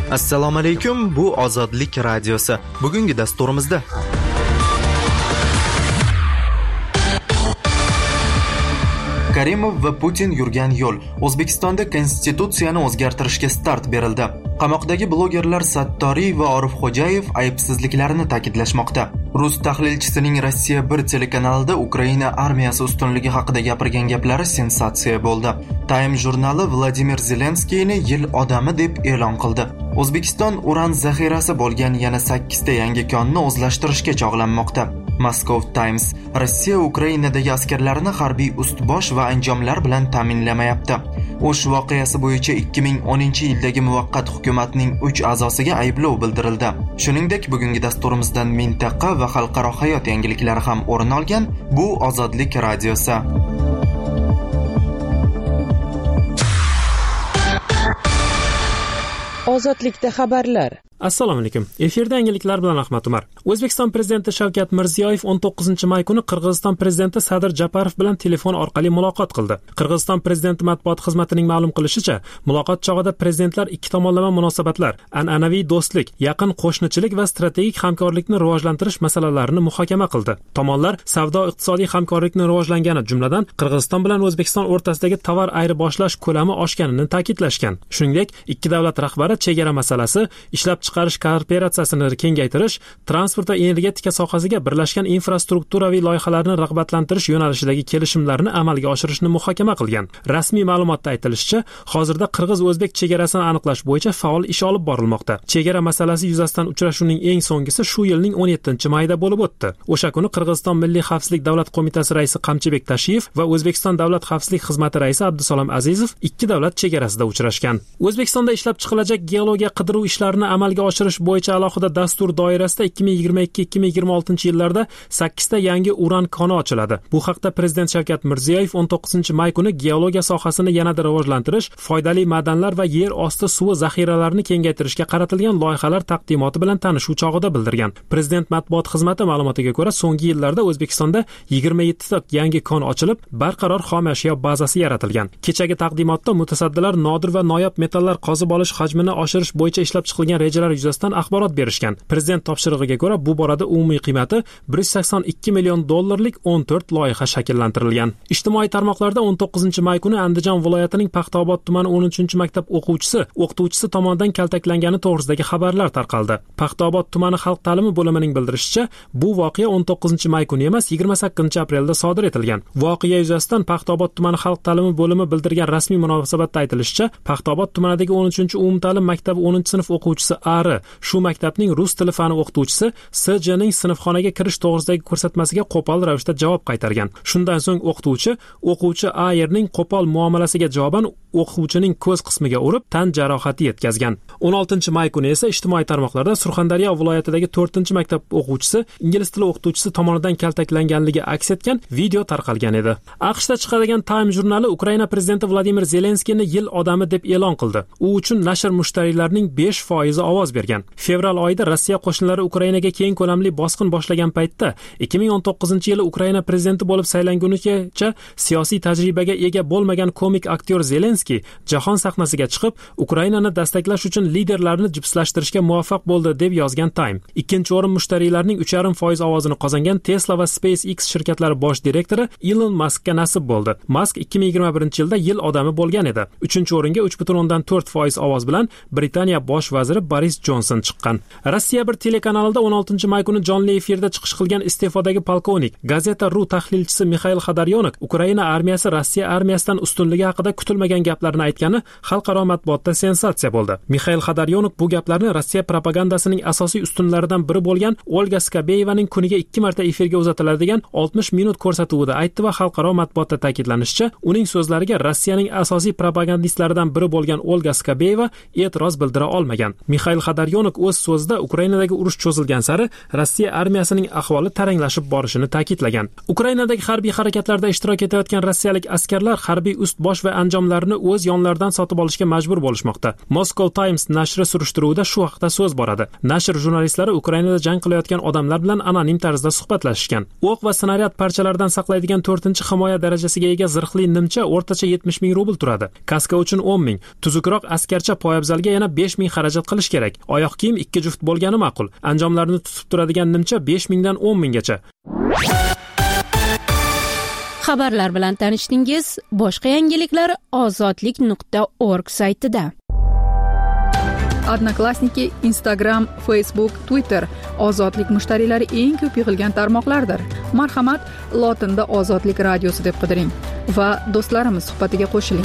Assalomu alaykum, bu Ozodlik radiosi. Bugungi dasturimizda Karimov va Putin yurgan yo'l. O'zbekistonda konstitutsiyani o'zgartirishga start berildi. Qamoqdagi blogerlar Sattoriy va Orifxo'jayev aybsizliklarini ta'kidlashmoqda. Rus tahlilchisining Rossiya 1 telekanalida Ukraina armiyasi ustunligi haqida gapirgan gaplari sensatsiya bo'ldi. Time jurnali Vladimir Zelenskiyni yil odami deb e'lon qildi. O'zbekiston uran zaxirasi bo'lgan yana 8 ta yangi konni o'zlashtirishga chog'lanmoqda. Moscow Times: Rossiya Ukrainadagi askarlarini harbiy ust-bosh va anjomlar bilan ta'minlamayapti. O'sh voqeasi bo'yicha 2010-yildagi muvaqqat hukumatning 3 a'zosiga ayblov bildirildi. Shuningdek, bugungi dasturimizdan mintaqa va xalqaro hayot yangiliklari ham o'rin olgan. Bu Ozodlik radiosi. Ozodlikda xabarlar. Assalomu alaykum. Efirda yangiliklar bilan Ahmad Umar. O'zbekiston prezidenti Shavkat Mirziyoyev 19-may kuni Qirg'iziston prezidenti Sadir Japarov bilan telefon orqali muloqot qildi. Qirg'iziston prezidenti matbuot xizmatining ma'lum qilishicha, muloqot chog'ida prezidentlar ikki tomonlama munosabatlar, an'anaviy do'stlik, yaqin qo'shnichilik va strategik hamkorlikni rivojlantirish masalalarini muhokama qildi. Tomonlar savdo-iqtisodiy hamkorlikni rivojlangani, jumladan Qirg'iziston bilan O'zbekiston o'rtasidagi tovar ayirboshlash ko'lami oshganini ta'kidlashgan. Shuningdek, ikki davlat rahbari chegara masalasi, ishlab chiqarish kooperatsiyasini kengaytirish, transport va energetika sohasiga birlashgan infrastrukturaviy loyihalarni rag'batlantirish yo'nalishidagi kelishimlarni amalga oshirishni muhokama qilgan. Rasmiy ma'lumotda aytilishicha, hozirda qirg'iz-o'zbek chegarasini aniqlash bo'yicha faol ish olib borilmoqda. Chegara masalasi yuzasidan uchrashuvning eng so'nggisi shu yilning 17-mayida bo'lib o'tdi. O'sha kuni Qirg'iziston Milliy xavfsizlik davlat qo'mitasi raisi Qamchibek Tashiyev va O'zbekiston davlat xavfsizlik xizmati raisi Abdusalom Azizov ikki davlat chegarasida uchrashgan. O'zbekistonda ishlab chiqilajak geologiya qidiruv ishlarini amalga oshirish bo'yicha alohida dastur doirasida 2022-2026 yillarda 8 ta yangi uran koni ochiladi. Bu haqda prezident Shavkat Mirziyoyev 19-may kuni geologiya sohasini yanada rivojlantirish, foydali madanlar va yer osti suvi zaxiralarini kengaytirishga qaratilgan loyihalar taqdimoti bilan tanishuv chog'ida bildirgan. Prezident matbuot xizmati ma'lumotiga ko'ra, so'nggi yillarda O'zbekistonda 27 ta yangi kon ochilib, barqaror xom ashyo bazasi yaratilgan. Kechagi taqdimotda mutasaddilar nodir va noyob metallar qozib olish hajmini oshirish bo'yicha ishlab chiqilgan rejalar yuzasidan axborot berishgan. Prezident topshirig'iga ko'ra, bu borada umumiy qiymati $182 million 14 loyiha shakllantirilgan. Ijtimoiy tarmoqlarda 19-may kuni Andijon viloyatining Paxtaobod tumani 13-maktab o'qituvchisi tomonidan kaltaklangani to'g'risidagi xabarlar tarqaldi. Paxtaobod tumani xalq ta'limi bo'limining bildirishicha, bu voqea 19-may kuni emas, 28-aprelda sodir etilgan. Voqea yuzasidan Paxtaobod tumani xalq ta'limi bo'limi bildirgan rasmiy munosabatda aytilishicha, Paxtaobod tumanidagi 13-umumta'lim maktabi 10-sinf o'quvchisi Ari, shu maktabning rus tili fani o'qituvchisi SJning sinfxonaga kirish to'g'risidagi ko'rsatmasiga qo'pol ravishda javob qaytargan. Shundan so'ng o'quvchi A yerning qo'pol muomalasiga javoban o'quvchining ko'z qismiga urib, tan jarohati yetkazgan. 16-may kuni esa ijtimoiy tarmoqlarda Surxondaryo viloyatidagi 4-maktab o'quvchisi ingliz tili o'qituvchisi tomonidan kaltaklanganligi aks etgan video tarqalgan edi. AQShda chiqadigan Time jurnali Ukraina prezidenti Vladimir Zelenskiyni yil odami deb e'lon qildi. U uchun nashr mushtariylarining 5% ovoz bergan. Fevral oyida Rossiya qo'shinlari Ukrainaga keng ko'lamli bosqin boshlagan paytda 2019-yili Ukraina prezidenti bo'lib saylangunigacha siyosiy tajribaga ega bo'lmagan komik aktyor Zelenskiy jahon sahnasiga chiqib, Ukrainani dastaklash uchun liderlarni jipslashtirishga muvaffaq bo'ldi deb yozgan Time. Ikkinchi o'rin mushtariylarning 3,5% ovozini qozongan Tesla va SpaceX shirkatlari bosh direktori Elon Muskga nasib bo'ldi. Musk 2021-yilda yil odami bo'lgan edi. 3-o'ringa 3,4% ovoz bilan Britaniya bosh vaziri Boris Johnson chiqqan. Rossiya 1 telekanalida 16-may kuni jonli efirda chiqish qilgan iste'fodagi polkovnik, Gazeta.ru tahlilchisi Mixail Xadaryonik Ukraina armiyasi Rossiya armiyasidan ustunligi haqida kutilmagan gaplarni aytgani xalqaro matbuotda sensatsiya bo'ldi. Mixail Xadaryonik bu gaplarni Rossiya propagandasining asosiy ustunlaridan biri bo'lgan Olga Skabeyevaning kuniga 2 marta efirga uzatiladigan 60 minut ko'rsatuvida aytdi va xalqaro matbuotda ta'kidlanishicha, uning so'zlariga Rossiyaning asosiy propagandistlaridan biri bo'lgan Olga Skabeyeva e'tiroz bildira olmagan. Mixail Mixail Xodorkovnik o'z so'zida Ukrainadagi urush cho'zilgan sari Rossiya armiyasining ahvoli taranglashib borishini ta'kidlagan. Ukrainadagi harbiy harakatlarda ishtirok etayotgan rossiyalik askarlar harbiy ust-bosh va anjomlarini o'z yonlaridan sotib olishga majbur bo'lishmoqda. Moscow Times nashri surishtiruvida shu haqda so'z boradi. Nashr jurnalistlari Ukrainada jang qilayotgan odamlar bilan anonim tarzda suhbatlashishgan. O'q va snaryad parchalaridan saqlaydigan 4-himoya darajasiga ega zirhli nimcha o'rtacha 70 ming rubl turadi. Kaska uchun 10 ming, tuzukroq askarcha poyabzalga yana 5 ming xarajat qilish kerak. Oyoq kiyim 2 juft bo'lgani ma'qul. Anjomlarni tutib turadigan nimcha 5 mingdan 10 minggacha. Xabarlar bilan tanishdingiz. Boshqa yangiliklar ozodlik.org saytida. Odnoklassniki, Instagram, Facebook, Twitter ozodlik mushtariylari eng ko'p yig'ilgan tarmoqlardir. Marhamat, lotinda Ozodlik radiosi deb qidiring va do'stlarimiz suhbatiga qo'shiling.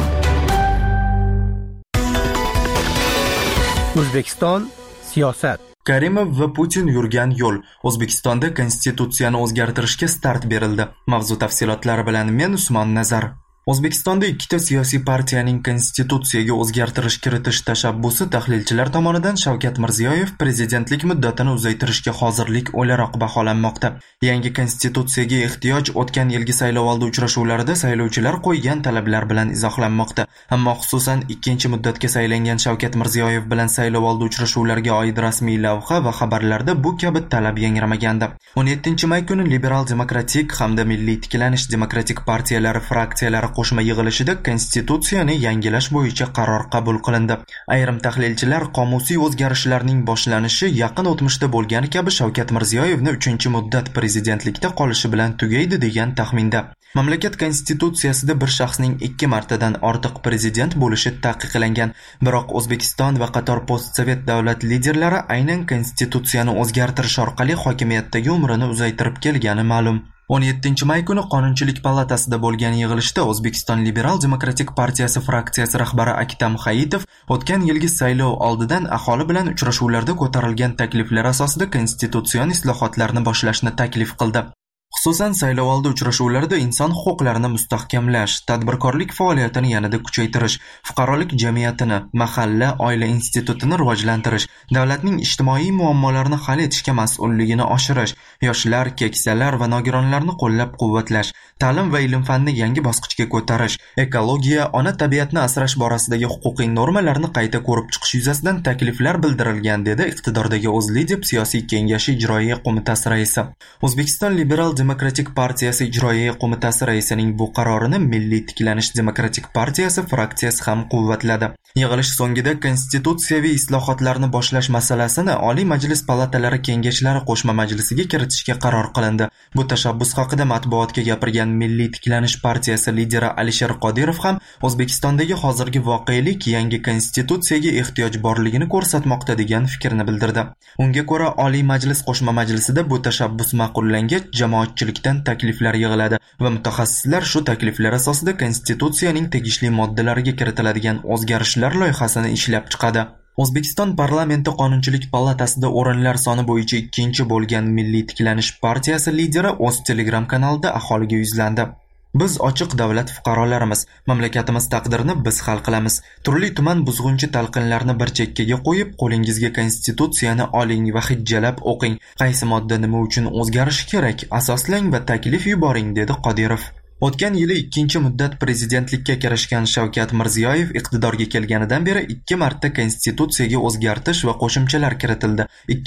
O'zbekiston siyosat. Karimov va Putin yurgan yo'l. O'zbekistonda konstitutsiyani o'zgartirishga start berildi. Mavzu tafsilotlari bilan men Usmon Nazar. O'zbekistonda ikkita siyosiy partiyaning konstitutsiyaga o'zgartirish kiritish tashabbusi tahlilchilar tomonidan Shavkat Mirziyoyev prezidentlik muddatini uzaytirishga hozirlik o'laroq baholanmoqda. Yangi konstitutsiyaga ehtiyoj o'tgan yilgi saylovoldi uchrashuvlarida saylovchilar qo'ygan talablar bilan izohlanmoqda. Ammo xususan ikkinchi muddatga saylangan Shavkat Mirziyoyev bilan saylovoldi uchrashuvlariga oid rasmiy lavha va xabarlarda bu kabi talab yangramagandi. 17-may kuni Liberal demokratik hamda Milliy tiklanish demokratik partiyalari fraksiyalari qo'shma yig'ilishida konstitutsiyani yangilash bo'yicha qaror qabul qilindi. Ayrim tahlilchilar qomusiy o'zgarishlarning boshlanishi yaqin o'tmishda bo'lgani kabi Shavkat Mirziyoyevni 3-muddat prezidentlikda qolishi bilan tugaydi degan taxminda. Mamlakat konstitutsiyasida bir shaxsning 2 martadan ortiq prezident bo'lishi taqiqlangan. Biroq O'zbekiston va qator postsovet davlat liderlari aynan konstitutsiyani o'zgartirish orqali hokimiyatdagi umrini uzaytirib kelgani ma'lum. 17-may kuni Qonunchilik palatasida bo'lgan yig'ilishda O'zbekiston Liberal demokratik partiyasi fraksiyasi rahbari Aktam Hayitov o'tgan yilgi saylov oldidan aholi bilan uchrashuvlarda ko'tarilgan takliflar asosida konstitutsion islohotlarni boshlashni taklif qildi. Xususan saylovoldi uchrashuvlarida inson huquqlarini mustahkamlash, tadbirkorlik faoliyatini yanada kuchaytirish, fuqarolik jamiyatini, mahalla, oila institutini rivojlantirish, davlatning ijtimoiy muammolarini hal etishga mas'ulligini oshirish, yoshlar, keksalar va nogironlarni qo'llab-quvvatlash, ta'lim va ilm-fanni yangi bosqichga ko'tarish, ekologiya, ona tabiatni asrash borasidagi huquqiy normalarni qayta ko'rib chiqish yuzasidan takliflar bildirilgan, dedi iqtidordagi O'zLidep siyosiy kengashi ijroiya qo'mitasi raisi. O'zbekiston Liberal demokratik partiyasi ijroiya qo'mitasi raisining bu qarorini Milliy tiklanish demokratik partiyasi fraksiyasi ham quvvatladi. Yig'ilish so'ngida konstitutsiyaviy islohotlarni boshlash masalasini Oliy Majlis palatalari kengashlari qo'shma majlisiga kiritishga qaror qilindi. Bu tashabbus haqida matbuotga gapirgan Milliy tiklanish partiyasi lideri Alisher Qodirov ham O'zbekistondagi hozirgi voqelik yangi konstitutsiyaga ehtiyoj borligini ko'rsatmoqda degan fikrni bildirdi. Unga ko'ra Oliy Majlis qo'shma majlisida bu tashabbus ma'qullangach, jamoatchilikdan takliflar yig'iladi va mutaxassislar shu takliflar asosida konstitutsiyaning tegishli moddalariga kiritiladigan o'zgarishlar loyihasini ishlab chiqadi. O'zbekiston parlamenti Qonunchilik palatasida o'rinlar soni bo'yicha 2-chi bo'lgan Milliy tiklanish partiyasi lideri o'z Telegram kanalida aholiga yuzlandi. Biz ochiq davlat fuqarolarimiz, mamlakatimiz taqdirini biz hal qilamiz. Turli-tuman buzg'unchi talqinlarni bir chekkaga qo'yib, qo'lingizga konstitutsiyani oling va hijjalab o'qing. Qaysi modda nima uchun o'zgarishi kerak, asoslang va taklif yuboring, dedi Qodirov. O'tgan yili 2-muddat prezidentlikka kirishgan Shavkat Mirziyoyev iqtidorga kelganidan beri 2 marta konstitutsiyaga o'zgartish va qo'shimchalar kiritildi.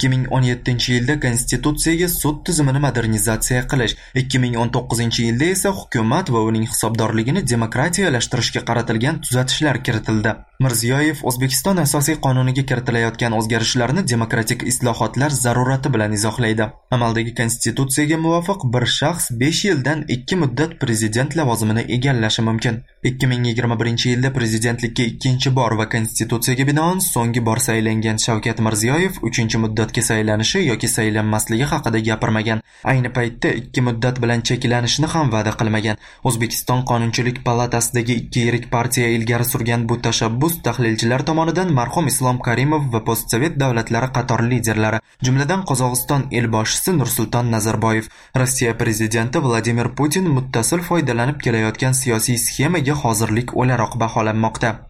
2017-yilda konstitutsiyaga sud tizimini modernizatsiya qilish, 2019-yilda esa hukumat va uning hisobdorligini demokratiyalashtirishga qaratilgan tuzatishlar kiritildi. Mirziyoyev O'zbekiston asosiy qonuniga kiritilayotgan o'zgarishlarni demokratik islohotlar zarurati bilan izohlaydi. Amaldagi konstitutsiyaga muvofiq bir shaxs 5 yildan 2 muddat prezident lavozimini egallashi mumkin. 2021-yilda prezidentlikka 2-chi bor va konstitutsiyaga binoan so'nggi bor saylangan Shavkat Mirziyoyev 3-muddatga saylanishi yoki saylanmasligi haqida gapirmagan. Ayni paytda 2 muddat bilan cheklanishni ham va'da qilmagan. O'zbekiston Qonunchilik palatasidagi 2 yirik partiya ilgari surgan bu tashabbus tahlilchilar tomonidan marhum Islom Karimov va postsovet davlatlari qator liderlari, jumladan Qozog'iston elboshisi Nursulton Nazarboyev, Rossiya prezidenti Vladimir Putin muttasil foydalanib kelayotgan siyosiy sxemaga hozirlik o'laroq baholanmoqda.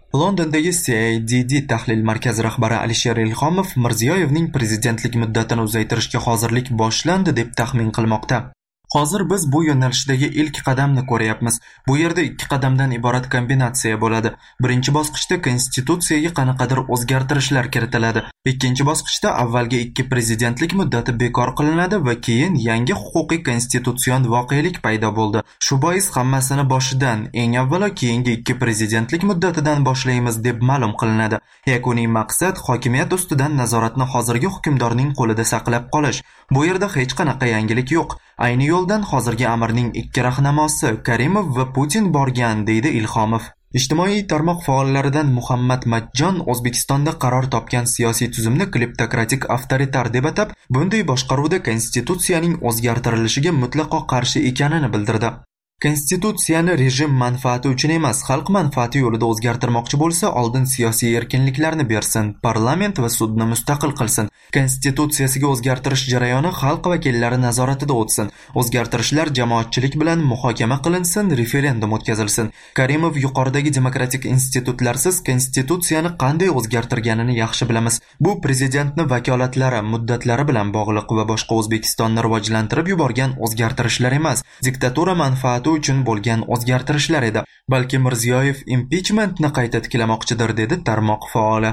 Londondagi CADD tahlil markazi rahbari Alisher Ilhomov Mirziyoyevning prezidentlik muddatini uzaytirishga hozirlik boshlandi deb taxmin qilmoqda. Hozir biz bu yo'nalishdagi ilk qadamni ko'ryapmiz. Bu yerda 2 qadamdan iborat kombinatsiya bo'ladi. Birinchi bosqichda konstitutsiyaga qanaqadir o'zgartirishlar kiritiladi. Ikkinchi bosqichda avvalgi 2 prezidentlik muddati bekor qilinadi va keyin yangi huquqiy konstitutsion voqelik paydo bo'ldi. Shu bois hammasini boshidan, eng avvalo keyingi 2 prezidentlik muddatidan boshlaymiz deb ma'lum qilinadi. Yakuniy maqsad hokimiyat ustidan nazoratni hozirgi hukmdorning qo'lida saqlab qolish. Bu yerda hech qanaqa yangilik yo'q. Ayni yo'ldan hozirgi amirning 2 rahnamosi Karimov va Putin borgan, deydi Ilhomov. Ijtimoiy tarmoq faollaridan Muhammad Majjon O'zbekistonda qaror topgan siyosiy tuzumni kleptokratik avtoritar deb atab, bunday boshqaruvda konstitutsiyaning o'zgartirilishiga mutlaqo qarshi ekanini bildirdi. Konstitutsiyani rejim manfaati uchun emas, xalq manfaati yo'lida o'zgartirmoqchi bo'lsa, oldin siyosiy erkinliklarni bersin, parlament va sudni mustaqil qilsin. Konstitutsiyasiga o'zgartirish jarayoni xalq vakillari nazoratida o'tsin. O'zgartirishlar jamoatchilik bilan muhokama qilinsin, referendum o'tkazilsin. Karimov yuqoridagi demokratik institutlarsiz konstitutsiyani qanday o'zgartirganini yaxshi bilamiz. Bu prezidentni vakolatlari, muddatlari bilan bog'liq va boshqa O'zbekistonni rivojlantirib yuborgan o'zgartirishlar emas, diktatura manfaati uchun bo'lgan o'zgartirishlar edi. Balki Mirziyoyev impichmentni qayta tiklamoqchidir, dedi tarmoq faoli.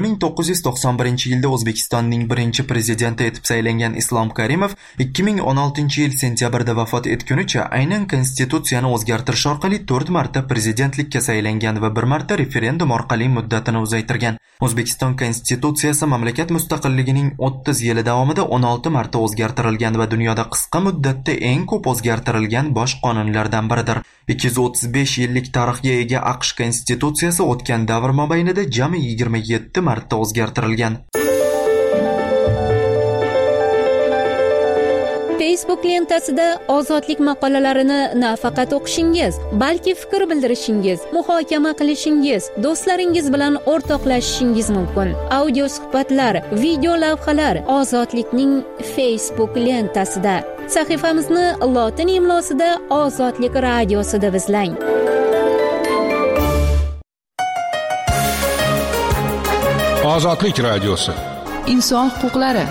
1991-yilda O'zbekistonning birinchi prezidenti etib saylangan Islom Karimov 2016-yil sentyabrda vafot etgunicha aynan konstitutsiyani o'zgartirish orqali 4 marta prezidentlikka saylangan va 1 marta referendum orqali muddatini uzaytirgan. O'zbekiston konstitutsiyasi mamlakat mustaqilligining 30 yili davomida 16 marta o'zgartirilgan va dunyoda qisqa muddatda eng ko'p o'zgartirilgan bosh qonunlardan biridir. 235 yillik tarixga ega AQSh konstitutsiyasi o'tgan davr mobaynida jami 27 marta o'zgartirilgan. Facebook lentasida ozodlik maqolalarini nafaqat o'qishingiz, balki fikr bildirishingiz, muhokama qilishingiz, do'stlaringiz bilan o'rtoqlashishingiz mumkin. Audio suhbatlar, video lavhalar Ozodlikning Facebook lentasida. Sahifamizni lotin imlosida Ozodlik radiosi deb izlang. Ozodlik radiosi. Inson huquqlari.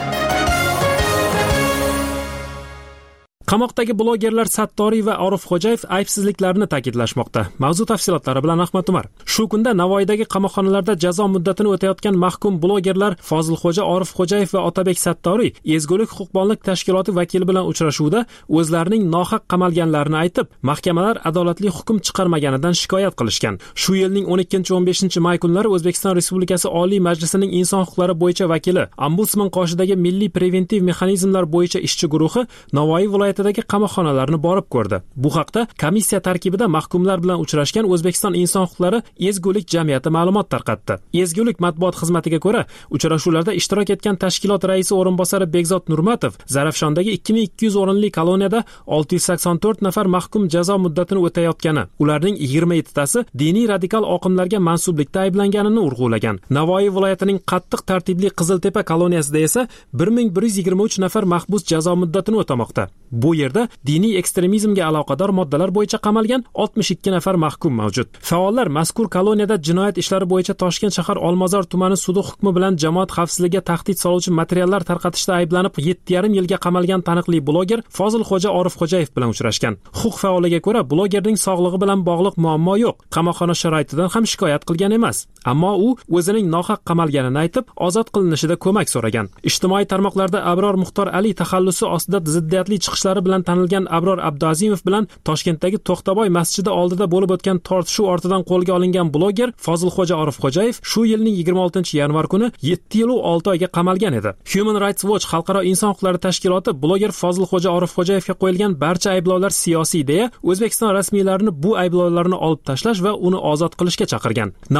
Qamoqdagi blogerlar Sattoriy va Orifxo'jayev aybsizliklarini ta'kidlashmoqda. Mavzu tafsilotlari bilan Ahmad Umar. Shu kunda Navoiydagi qamoqxonalarda jazo muddatini o'tayotgan mahkum blogerlar Fozilxo'ja Orifxo'jayev va Otabek Sattoriy Ezgulik huquqbonlik tashkiloti vakili bilan uchrashuvda o'zlarining nohaq qamalganlarini aytib, mahkamalar adolatli hukm chiqarmaganidan shikoyat qilishgan. Shu yilning 12-15 may kunlari O'zbekiston Respublikasi Oliy Majlisining inson huquqlari bo'yicha vakili, ombudsman qoshidagi Milliy preventiv mexanizmlar bo'yicha ishchi guruhi Navoiy viloyati qamoqxonalarni borib ko'rdi. Bu haqda komissiya tarkibida mahkumlar bilan uchrashgan O'zbekiston inson huquqlari ezgulik jamiyati ma'lumot tarqatdi. Ezgulik matbuot xizmatiga ko'ra, uchrashuvlarda ishtirok etgan tashkilot raisi o'rinbosari Begzod Nurmatov Zarafshondagi 2200 o'rinli koloniyada 684 nafar mahkum jazo muddatini o'tayotgani, ularning 27 tasi diniy radikal oqimlarga mansublikda ayblanganini urg'ulagan. Navoiy viloyatining qattiq tartibli Qiziltepa koloniyasida esa 1123 nafar mahbus jazo muddatini o'tamoqda. Bu yerda diniy ekstremizmga aloqador moddalar bo'yicha qamalgan 62 nafar mahkum mavjud. Faollar mazkur koloniyada jinoyat ishlari bo'yicha Toshkent shahar Olmazor tumani sudi hukmi bilan jamoat xavfsizligiga tahdid soluvchi materiallar tarqatishda ayblanib 7,5 yilga qamalgan taniqli bloger Fozilxo'ja Orifxo'jayev bilan uchrashgan. Huquq faoliga ko'ra, blogerning sog'lig'i bilan bog'liq muammo yo'q. Qamoqxona sharoitidan ham shikoyat qilgan emas. Ammo u o'zining nohaq qamalganini aytib, ozod qilinishida ko'mak so'ragan. Ijtimoiy tarmoqlarda Abror Muxtor Ali taxallusi ostida ziddiyatli chiqishlari bilan tanilgan Abror Abduazimov bilan Toshkentdagi To'xtaboy masjidi oldida bo'lib o'tgan tortishuv ortidan qo'lga olingan bloger Fozilxo'ja Orifxo'jayev shu yilning 26-yanvar kuni 7 yil va 6 oyga qamalgan edi. Human Rights Watch xalqaro inson huquqlari tashkiloti bloger Fozilxo'ja Orifxo'jayevga qo'yilgan barcha ayblovlar siyosiy deya O'zbekiston rasmiylarini bu ayblovlarni olib tashlash va uni ozod qilishga chaqirgan. Navoiy shahri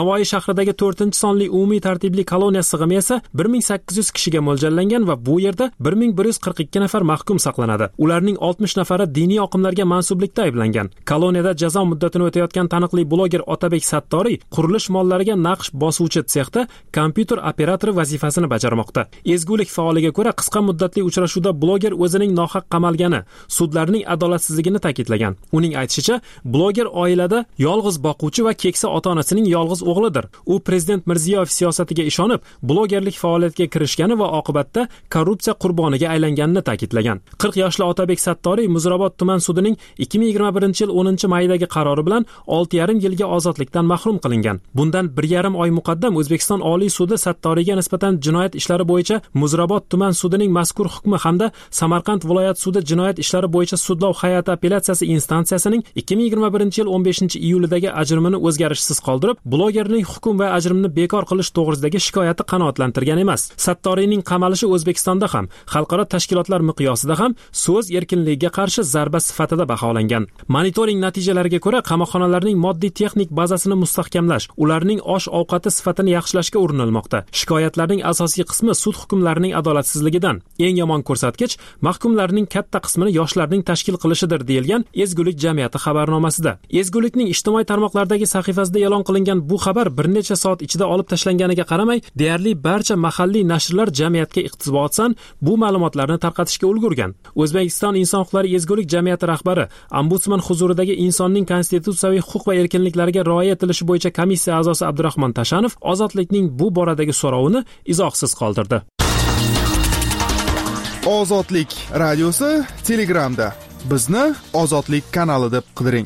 Damashqdagi 4-sonli umumiy tartibli koloniya sig'imi esa 1800 kishiga mo'ljallangan va bu yerda 1142 nafar mahkum saqlanadi. Ularning 60 nafari diniy oqimlarga mansublikda ayblangan. Koloniyada jazo muddatini o'tayotgan taniqli bloger Otabek Sattoriy qurilish mollariga naqsh bosuvchi sexda kompyuter operatori vazifasini bajarmoqda. Ezgulik faoliga ko'ra, qisqa muddatli uchrashuvda bloger o'zining nohaq qamalgani, sudlarning adolatsizligini ta'kidlagan. Uning aytishicha, bloger oilada yolg'iz boquvchi va keksa ota-onasining yolg'iz o'g'lidir. U prezident Mirziyoyev siyosatiga ishonib, blogerlik faoliyatiga kirishgani va oqibatda korrupsiya qurboniga aylanganini ta'kidlagan. 40 yoshli Otabek Sattoriy Muzrabot tuman sudining 2021-yil 10-maydagi qarori bilan 6,5 yilga ozodlikdan mahrum qilingan. Bundan 1,5 oy muqaddam O'zbekiston Oliy sudi Sattoriyga nisbatan jinoyat ishlari bo'yicha Muzrabot tuman sudining mazkur hukmi hamda Samarqand viloyat sudi jinoyat ishlari bo'yicha sudlov hay'ati apellyatsiyasi instansiyasining 2021-yil 15-iyulidagi ajrimini o'zgarishsiz qoldirib, blogerning hukm va ajrimni bekor qilish to'g'risidagi shikoyati qanoatlantirgan emas. Sattoriyning qamalishi O'zbekistonda ham, xalqaro tashkilotlar miqyosida ham so'z erkinligiga qarshi zarba sifatida baholangan. Monitoring natijalariga ko'ra, qamoqxonalarning moddiy texnik bazasini mustahkamlash, ularning osh-ovqati sifatini yaxshilashga urinilmoqda. Shikoyatlarning asosiy qismi sud hukmlarining adolatsizligidan. Eng yomon ko'rsatkich mahkumlarning katta qismini yoshlarning tashkil qilishidir, deyilgan Ezgulik jamiyati xabarnomasida. Ezgulikning ijtimoiy tarmoqlardagi sahifasida e'lon qilingan bu xabar bir necha soat ichida olib tashlanganiga qaramay, deyarli barcha mahalliy nashrlar jamiyatga iqtibosdan bu ma'lumotlarni tarqatishga ulgurgan. O'zbekiston Inson huquqlari ezgulik jamiyati rahbari, ombudsman huzuridagi insonning konstitutsiyaviy huquq va erkinliklariga rioya etilishi bo'yicha komissiya a'zosi Abdurahmon Tashanov ozodlikning bu boradagi so'rovini izohsiz qoldirdi. Ozodlik radiosi Telegramda. Bizni Ozodlik kanali deb qidiring.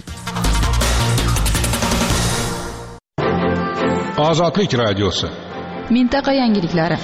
Ozodlik radiosi. Mintaqa yangiliklari.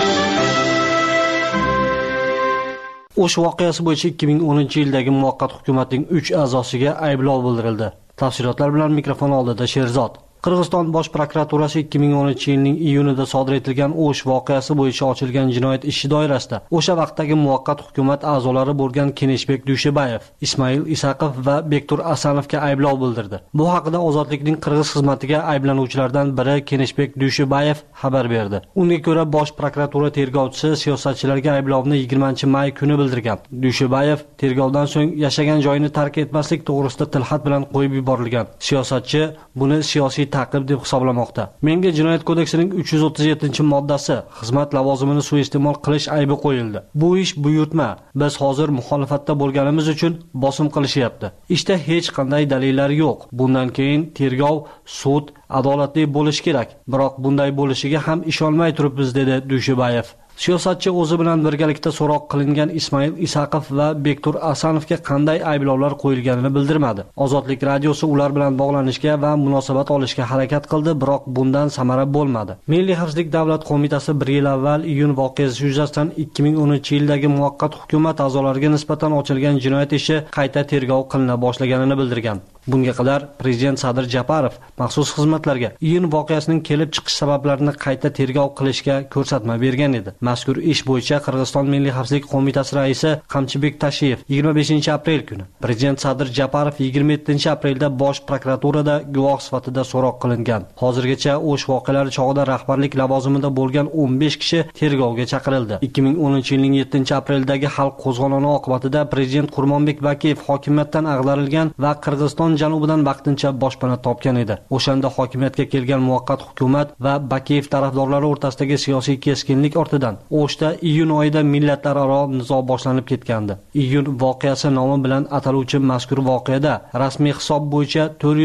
O'sh voqeasi bo'yicha 2010-yildagi muvaqqat hukumatning 3 a'zosiga ayblov bildirildi. Tafsilotlar bilan mikrofon oldida Sherzod. Qirg'iziston bosh prokuraturasi 2010-yilning iyunida sodir etilgan O'sh voqeasi bo'yicha ochilgan jinoyat ishi doirasida o'sha vaqtdagi muvaqqat hukumat a'zolari bo'lgan Keneshbek Dushibayev, Ismoil Isaqov va Bektur Asanovga ayblov bildirdi. Bu haqida Ozodlikning qirg'iz xizmatiga ayblanuvchilardan biri Keneshbek Dushibayev xabar berdi. Unga ko'ra, bosh prokuratura tergovchisi siyosatchilarga ayblovni 20-may kuni bildirgan. Dushibayev tergovdan so'ng yashagan joyini tark etmaslik to'g'risida tilxat bilan qo'yib yuborilgan. Siyosatchi buni siyosiy ta'qib deb hisoblamoqda. Menga Jinoyat kodeksining 337-moddasi xizmat lavozimini suiiste'mol qilish aybi qo'yildi. Bu ish buyurtma. Biz hozir muxolifatda bo'lganimiz uchun bosim qilishyapti. Ishda hech qanday dalillar yo'q. Bundan keyin tergov, sud adolatli bo'lishi kerak. Biroq bunday bo'lishiga ham ishonmay turibmiz, dedi Dushibayev. Siyosatchi o'zi bilan birgalikda so'roq qilingan Ismoil Isaqov va Bektur Asanovga qanday ayblovlar qo'yilganini bildirmadi. Ozodlik radiosi ular bilan bog'lanishga va munosabat olishga harakat qildi, biroq bundan samara bo'lmadi. Milliy xavfsizlik davlat qo'mitasi 1 yil avval iyun voqeasi yuzasidan 2010-yildagi muvaqqat hukumat a'zolariga nisbatan ochilgan jinoyat ishi qayta tergov qilina boshlaganini bildirgan. Bunga qadar prezident Sadir Japarov maxsus xizmatlarga iyun voqeasining kelib chiqish sabablarini qayta tergov qilishga ko'rsatma bergan edi. Mazkur ish bo'yicha Qirg'iziston Milliy xavfsizlik qo'mitasi raisi Qamchibek Tashiyev 25-aprel kuni, prezident Sadir Japarov 27-aprelda bosh prokuraturada guvoh sifatida so'roq qilingan. Hozirgacha O'sh voqealari chog'ida rahbarlik lavozimida bo'lgan 15 kishi tergovga chaqirildi. 2010-yilning 7-apreldagi xalq qo'zg'oloni oqibatida prezident Qurmonbek Bakiyev hokimiyatdan ag'darilgan va Qirg'iziston janubidan vaqtincha boshpana topgan edi. O'shanda hokimiyatga kelgan muvaqqat hukumat va Bakiyev tarafdorlari o'rtasidagi siyosiy keskinlik ortidan O'shda iyun oyida millatlararo nizo boshlanib ketgandi. Iyun voqeasi nomi bilan ataluvchi mazkur voqeada rasmiy hisob bo'yicha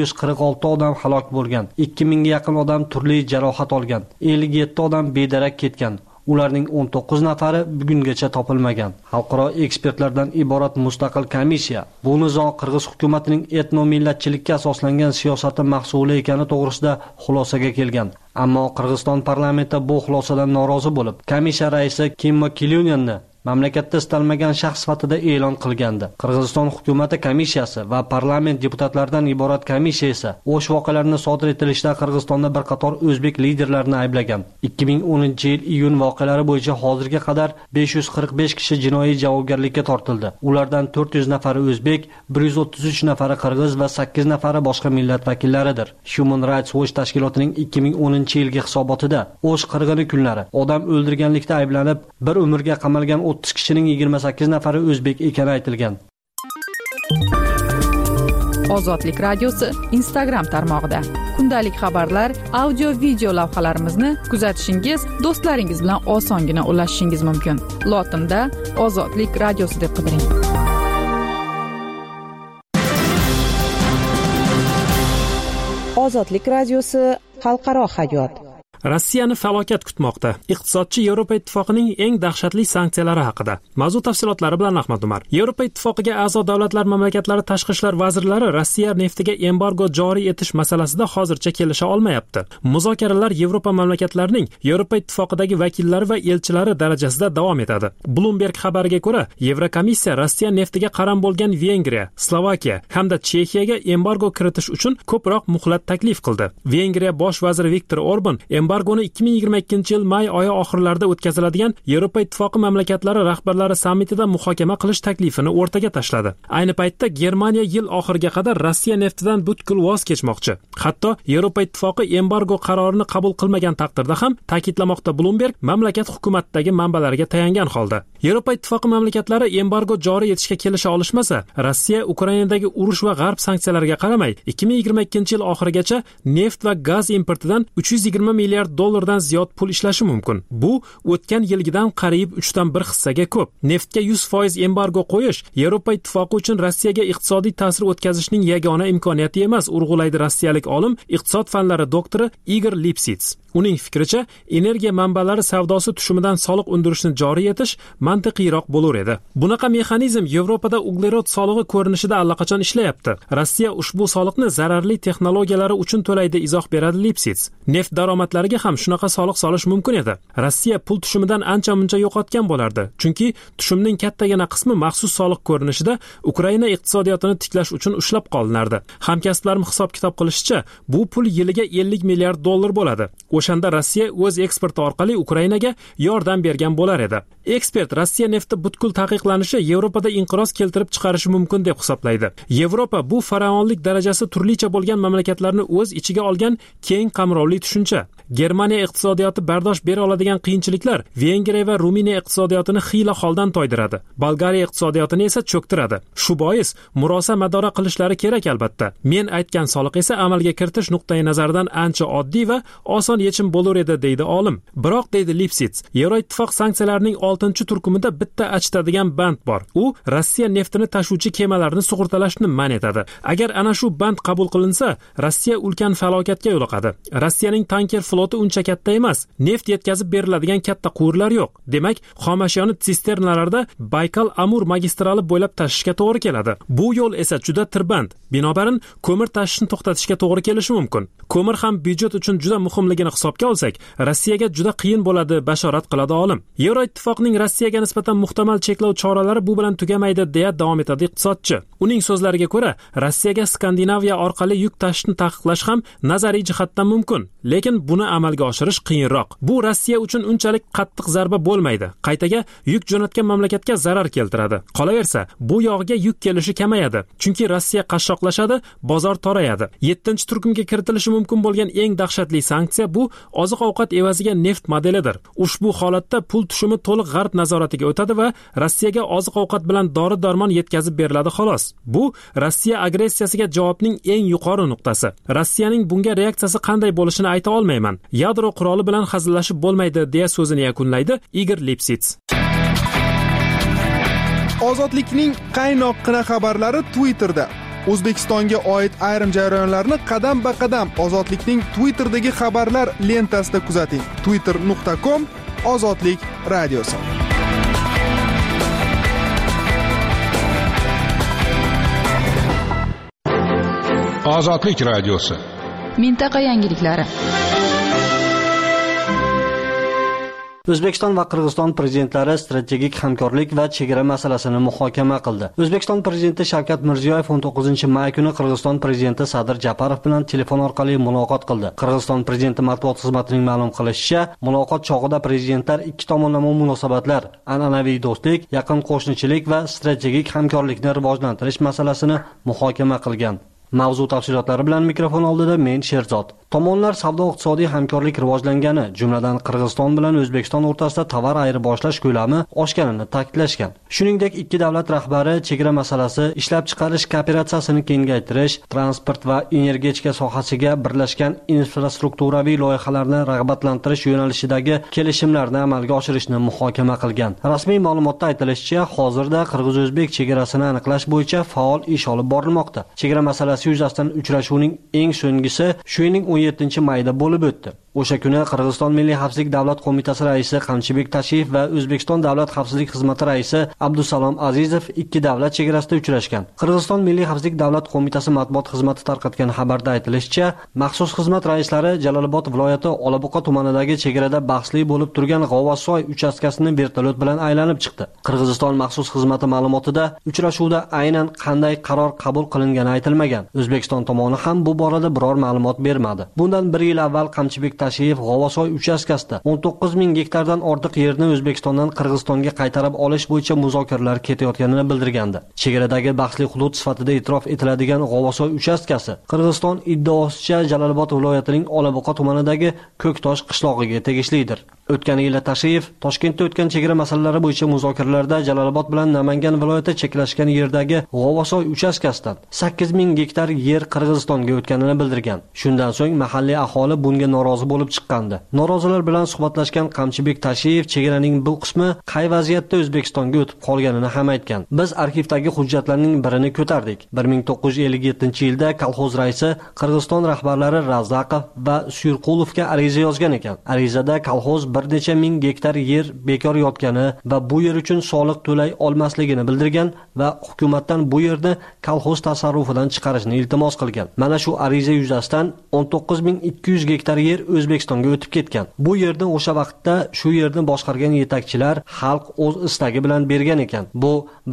446 odam halok bo'lgan, 2000 ga yaqin odam turli jarohat olgan, 57 odam bedarak ketgan. Ularning 19 nafari bugungacha topilmagan. Xalqaro ekspertlardan iborat mustaqil komissiya bu nizo qirg'iz hukumatining etno-millatchilikka asoslangan siyosati mahsuli ekani to'g'risida xulosaga kelgan. Ammo Qirg'iziston parlamenti bu xulosadan norozi bo'lib, komissiya raisi Kimmo Kilyunyanni mamlakatda istalmagan shaxs sifatida e'lon qilgandi. Qirg'iziston hukumati komissiyasi va parlament deputatlaridan iborat komissiya esa o'sh voqealarni sodir etilishda Qirg'izistonda bir qator o'zbek liderlarini ayblagan. 2010-yil iyun voqealari bo'yicha hozirga qadar 545 kishi jinoiy javobgarlikka tortildi. Ulardan 400 nafari o'zbek, 133 nafari qirg'iz va 8 nafari boshqa millat vakillaridir. Human Rights Watch tashkilotining 2010-yilgi hisobotida o'sh qirg'ini kunlari odam o'ldirganlikda ayblanib, bir umrga qamalgan 30 kishining 28 nafari o'zbek ekani aytilgan. Ozodlik radiosi Instagram tarmog'ida kundalik xabarlar, audio, video lavhalarimizni kuzatishingiz, do'stlaringiz bilan osongina ulashishingiz mumkin. Lotinda Ozodlik radiosi deb qidiring. Ozodlik radiosi xalqaro hayot. Rossiyani falokat kutmoqda. Iqtisodchi Yevropa Ittifoqining eng dahshatli sanksiyalari haqida. Mavzu tafsilotlari bilan Ahmad Umar. Yevropa Ittifoqiga a'zo davlatlar mamlakatlari tashqi ishlar vazirlari Rossiya neftiga embargo joriy etish masalasida hozircha kelisha olmayapti. Muzokaralar Yevropa mamlakatlarining Yevropa Ittifoqidagi vakillari va elchilari darajasida davom etadi. Bloomberg xabariga ko'ra, Yevrokomissiya Rossiya neftiga qaram bo'lgan Vengriya, Slovakiya hamda Chexiyaga embargo kiritish uchun ko'proq muhlat taklif qildi. Vengriya bosh vaziri Viktor Orban embargoni 2022-yil may oyi oxirlarida o'tkaziladigan Yevropa Ittifoqi mamlakatlari rahbarlari sammitida muhokama qilish taklifini o'rtaga tashladi. Ayni paytda Germaniya yil oxiriga qadar Rossiya neftidan butkul voz kechmoqchi. Hatto Yevropa Ittifoqi embargo qarorini qabul qilmagan taqdirda ham, ta'kidlamoqda Bloomberg mamlakat hukumatidagi manbalariga tayangan holda. Yevropa Ittifoqi mamlakatlari embargo joriy etishga kelisha olishmasa, Rossiya Ukrainadagi urush va g'arb sanksiyalariga qaramay 2022-yil oxirigacha neft va gaz importidan 320 milliard dollardan ziyod pul ishlashi mumkin. Bu o'tgan yilgidan qariyb 3dan 1 hissaga ko'p. Neftga 100% embargo qo'yish Yevropa Ittifoqi uchun Rossiyaga iqtisodiy ta'sir o'tkazishning yagona imkoniyati emas, urg'ulaydi rossiyalik olim, iqtisod fanlari doktori Igor Lipsits. Uning fikricha, energiya manbalari savdosi tushumidan soliq undirishni joriy etish mantiqiyroq bo'lar edi. Bunaqa mexanizm Yevropada uglerod solig'i ko'rinishida allaqachon ishlayapti. Rossiya ushbu soliqni zararli texnologiyalari uchun to'laydi, izoh beradi Lipsits. Neft daromadlariga ham shunaqa soliq solish mumkin edi. Rossiya pul tushumidan ancha-muncha yo'qotgan bo'lardi. Chunki tushumning kattagina qismi maxsus soliq ko'rinishida Ukraina iqtisodiyotini tiklash uchun ushlab qolinardi. Hamkasblarim hisob-kitob qilishicha, bu pul yiliga 50 milliard dollar bo'ladi. O'shanda Rossiya o'z eksporti orqali Ukrainaga yordam bergan bo'lar edi. Ekspert Rossiya nefti butkul taqiqlanishi Yevropada inqiroz keltirib chiqarishi mumkin deb hisoblaydi. Yevropa bu faraonlik darajasi turlicha bo'lgan mamlakatlarni o'z ichiga olgan keng qamrovli tushuncha. Germaniya iqtisodiyoti bardosh bera oladigan qiyinchiliklar Vengriya va Ruminiya iqtisodiyotini xiyla holdan toydiradi. Bolgariya iqtisodiyotini esa cho'ktiradi. Shu bois murosa madora qilishlari kerak albatta. Men aytgan soliq esa amalga kiritish nuqtai nazaridan ancha oddiy va oson yechim bo'lar edi, deydi olim. Biroq, deydi Lipsits, Yevroittifoq sanksiyalarining 6-turkumida bitta achitadigan band bor. U Rossiya neftini tashuvchi kemalarni sug'urtalashni man etadi. Agar ana shu band qabul qilinsa, Rossiya ulkan falokatga yo'liqadi. Rossiyaning tanker floti uncha katta emas. Neft yetkazib beriladigan katta quvurlar yo'q. Demak, xomashyoni sisternalarda Baykal-Amur magistrali bo'ylab tashishga to'g'ri keladi. Bu yo'l esa juda tirband. Binobarin, ko'mir tashishni to'xtatishga to'g'ri kelishi mumkin. Ko'mir ham byudjet uchun juda muhimligini hisobga olsak, Rossiyaga juda qiyin bo'ladi, bashorat qiladi olim. Yevroittifoqning Rossiyaga nisbatan muhtamal cheklov choralari bu bilan tugamaydi, deya davom etadi iqtisodchi. Uning so'zlariga ko'ra, Rossiyaga Skandinaviya orqali yuk tashishni taqiqlash ham nazariy jihatdan mumkin, lekin buni amalga oshirish qiyinroq. Bu Rossiya uchun unchalik qattiq zarba bo'lmaydi. Qaytaga yuk jo'natgan mamlakatga zarar keltiradi. Qolaversa, bu yog'iga yuk kelishi kamayadi. Chunki Rossiya qashshoqlashadi, bozor torayadi. 7-turkumga kiritilishi mumkin bo'lgan eng dahshatli sanksiya bu oziq-ovqat evaziga neft modelidir. Ushbu holatda pul tushumi to'liq g'arb nazoratiga o'tadi va Rossiyaga oziq-ovqat bilan dori-darmon yetkazib beriladi xolos. Bu Rossiya agressiyasiga javobning eng yuqori nuqtasi. Rossiyaning bunga reaksiyasi qanday bo'lishini ayta olmayman. Yadro quroli bilan hazillashib bo'lmaydi, deya so'zini yakunlaydi Igor Lipsits. Ozodlikning qaynoqqina xabarlari Twitterda. O'zbekistonga oid ayrim jarayonlarni qadam-ba-qadam Ozodlikning Twitterdagi xabarlar lentasida kuzating. twitter.com/ozodlik radiosi. Ozodlik radiosi. Mintaqa yangiliklari. O'zbekiston va Qirg'iziston prezidentlari strategik hamkorlik va chegara masalasini muhokama qildi. O'zbekiston prezidenti Shavkat Mirziyoyev 19-may kuni Qirg'iziston prezidenti Sadir Japarov bilan telefon orqali muloqot qildi. Qirg'iziston prezidenti matbuot xizmatining ma'lum qilishicha, muloqot chog'ida prezidentlar ikki tomonlama munosabatlar, an'anaviy do'stlik, yaqin qo'shnichilik va strategik hamkorlikni rivojlantirish masalasini muhokama qilgan. Mavzu tafsilotlari bilan mikrofon oldida men Sherzod. Tomonlar savdo-iqtisodiy hamkorlik rivojlangani, jumladan Qirg'iziston bilan O'zbekiston o'rtasida tovar ayirboshlash ko'lami oshganini ta'kidlashgan. Shuningdek, ikki davlat rahbari chegara masalasi, ishlab chiqarish kooperatsiyasini kengaytirish, transport va energetika sohasiga birlashgan infrastrukturaviy loyihalarni rag'batlantirish yo'nalishidagi kelishimlarni amalga oshirishni muhokama qilgan. Rasmiy ma'lumotda aytilishicha, hozirda Qirg'iz-O'zbek chegarasini aniqlash bo'yicha faol ish olib borilmoqda. Chegara masalasi yuzasidan uchrashuvning eng so'nggisi shu yilning 17-mayda bo'lib o'tdi. O'sha kuni Qirg'iziston Milliy xavfsizlik davlat qo'mitasi raisi Qamchibek Tashiyev va O'zbekiston davlat xavfsizlik xizmati raisi Abdusalom Azizov ikki davlat chegarasida uchrashgan. Qirg'iziston Milliy xavfsizlik davlat qo'mitasi matbuot xizmati tarqatgan xabarda aytilishicha, maxsus xizmat raislari Jalolobod viloyati Olabuqa tumanidagi chegarada bahsli bo'lib turgan G'ovossoy uchastkasini vertolyot bilan aylanib chiqdi. Qirg'iziston maxsus xizmati ma'lumotida uchrashuvda aynan qanday qaror qabul qilingani aytilmagan. O'zbekiston tomoni ham bu borada biror ma'lumot bermadi. Bundan 1 yil avval Qamchibek Tashiyev G'ovossoy uchastkasida 19,000 gektardan ortiq yerni O'zbekistondan Qirg'izistonga qaytarib olish bo'yicha muzokaralar ketayotganini bildirgandi. Chegaradagi bahsli hudud sifatida e'tirof etiladigan G'ovossoy uchastkasi Qirg'iziston iddaosicha Jalolobod viloyatining Olabuqa tumanidagi Ko'ktosh qishlog'iga tegishlidir. O'tgan yil Tashiyev Toshkentda o'tgan chegara masalalari bo'yicha muzokaralarda Jalolobod bilan Namangan viloyati cheklashgan yerdagi G'ovossoy uchastkasidan 8,000 gektar yer Qirg'izistonga o'tganini bildirgan. Shundan so'ng mahalliy aholi bunga norozi bo'lib chiqqandi. Norozilar bilan suhbatlashgan Qamchibek Tashiyev chegaraning bu qismi qay vaziyatda O'zbekistonga o'tib qolganini ham aytgan. Biz arxivdagi hujjatlarning birini ko'tardik. 1957-yilda kolxoz raisi Qirg'iziston rahbarlari Razaqov va Suyurqulovga ariza yozgan ekan. Arizada kolxoz bir necha ming gektar yer bekor yotgani va bu yer uchun soliq to'lay olmasligini bildirgan va hukumatdan bu yerni kolxoz tasarrufidan chiqarishni iltimos qilgan. Mana shu ariza yuzasidan 19,200 gektar yer O'zbekistonga o'tib ketgan. Bu yerni o'sha vaqtda shu yerni boshqargan yetakchilar xalq o'z istagi bilan bergan ekan. Bu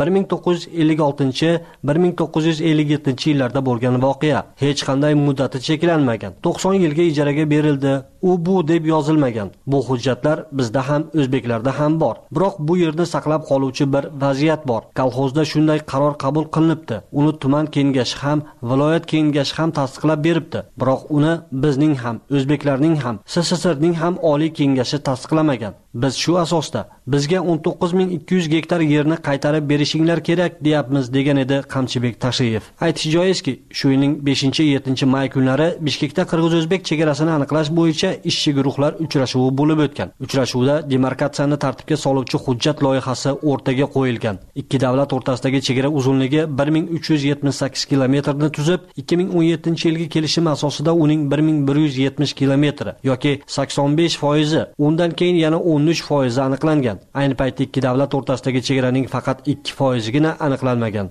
1956-1957 yillarda bo'lgan voqea. Hech qanday muddati cheklanmagan. 90 yilga ijaraga berildi. U bu deb yozilmagan. Bu hujjatlar bizda ham, o'zbeklarda ham bor. Biroq bu yerni saqlab qoluvchi bir vaziyat bor. Kolxozda shunday qaror qabul qilinibdi. Uni tuman kengashi ham, viloyat kengashi ham tasdiqlab beribdi. Biroq uni bizning ham, o'zbeklarning ham, SSSRning ham oliy kengashi tasdiqlamagan. Biz shu asosda bizga 19,200 gektar yerni qaytarib berishinglar kerak deyapmiz, degan edi Qamchibek Tashiyev. Aytish joizki, shu yilning 5-7-may kunlari Bishkekda Qirg'iz-O'zbek chegarasini aniqlash bo'yicha ishchi guruhlar uchrashuvi bo'lib o'tgan. Uchrashuvda demarkatsiyani tartibga soluvchi hujjat loyihasi o'rtaga qo'yilgan. Ikki davlat o'rtasidagi chegara uzunligi 1378 kilometrni tuzib, 2017-yilgi kelishim asosida uning 1170 kilometri yoki 85%, undan keyin yana 13% aniqlangan. Ayni paytda ikki davlat o'rtasidagi chegaraning faqat 2%gina aniqlanmagan.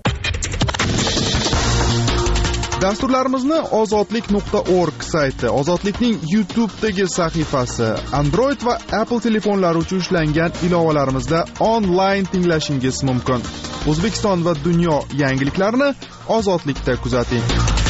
Dasturlarimizni ozodlik.org sayti, Ozodlikning YouTube'dagi sahifasi, Android va Apple telefonlari uchun ishlangan ilovalarimizda onlayn tinglashingiz mumkin. O'zbekiston va dunyo yangiliklarini Ozodlikda kuzating.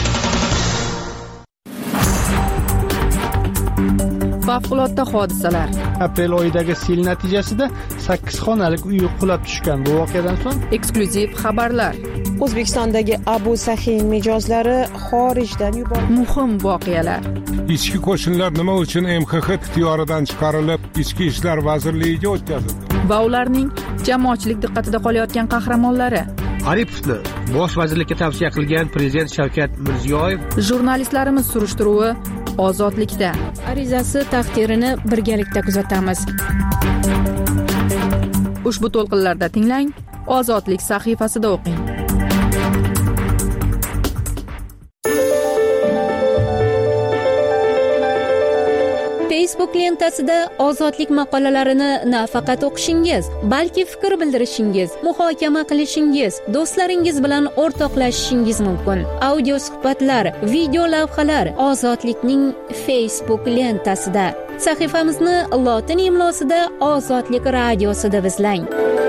Favqulodda hodisalar. Aprel oyidagi sel natijasida 8 xonalik uy qulab tushgan. Bu voqeadan so'ng eksklyuziv xabarlar. O'zbekistondagi Abu Sahiy mijozlari xorijdan yuborildi. Muhim voqealar. Ichki qo'shinlar nima uchun MXX ixtiyoridan chiqarilib, Ichki ishlar vazirligiga o'tkazildi? Va ularning jamoatchilik diqqatida qolayotgan qahramonlari. Aripovni bosh vazirlikka tavsiya qilgan prezident Shavkat Mirziyoyev. Jurnalistlarimiz surishtiruvi Ozodlikda. Arizasi taqdirini birgalikda kuzatamiz. Ushbu to'lqinlarda tinglang, Ozodlik sahifasida o'qing. Facebook lentasida ozodlik maqolalarini nafaqat o'qishingiz, balki fikr bildirishingiz, muhokama qilishingiz, do'stlaringiz bilan o'rtoqlashishingiz mumkin. Audio suhbatlar, video lavhalar ozodlikning Facebook lentasida. Sahifamizni lotin imlosida Ozodlik radiosi deb izlang.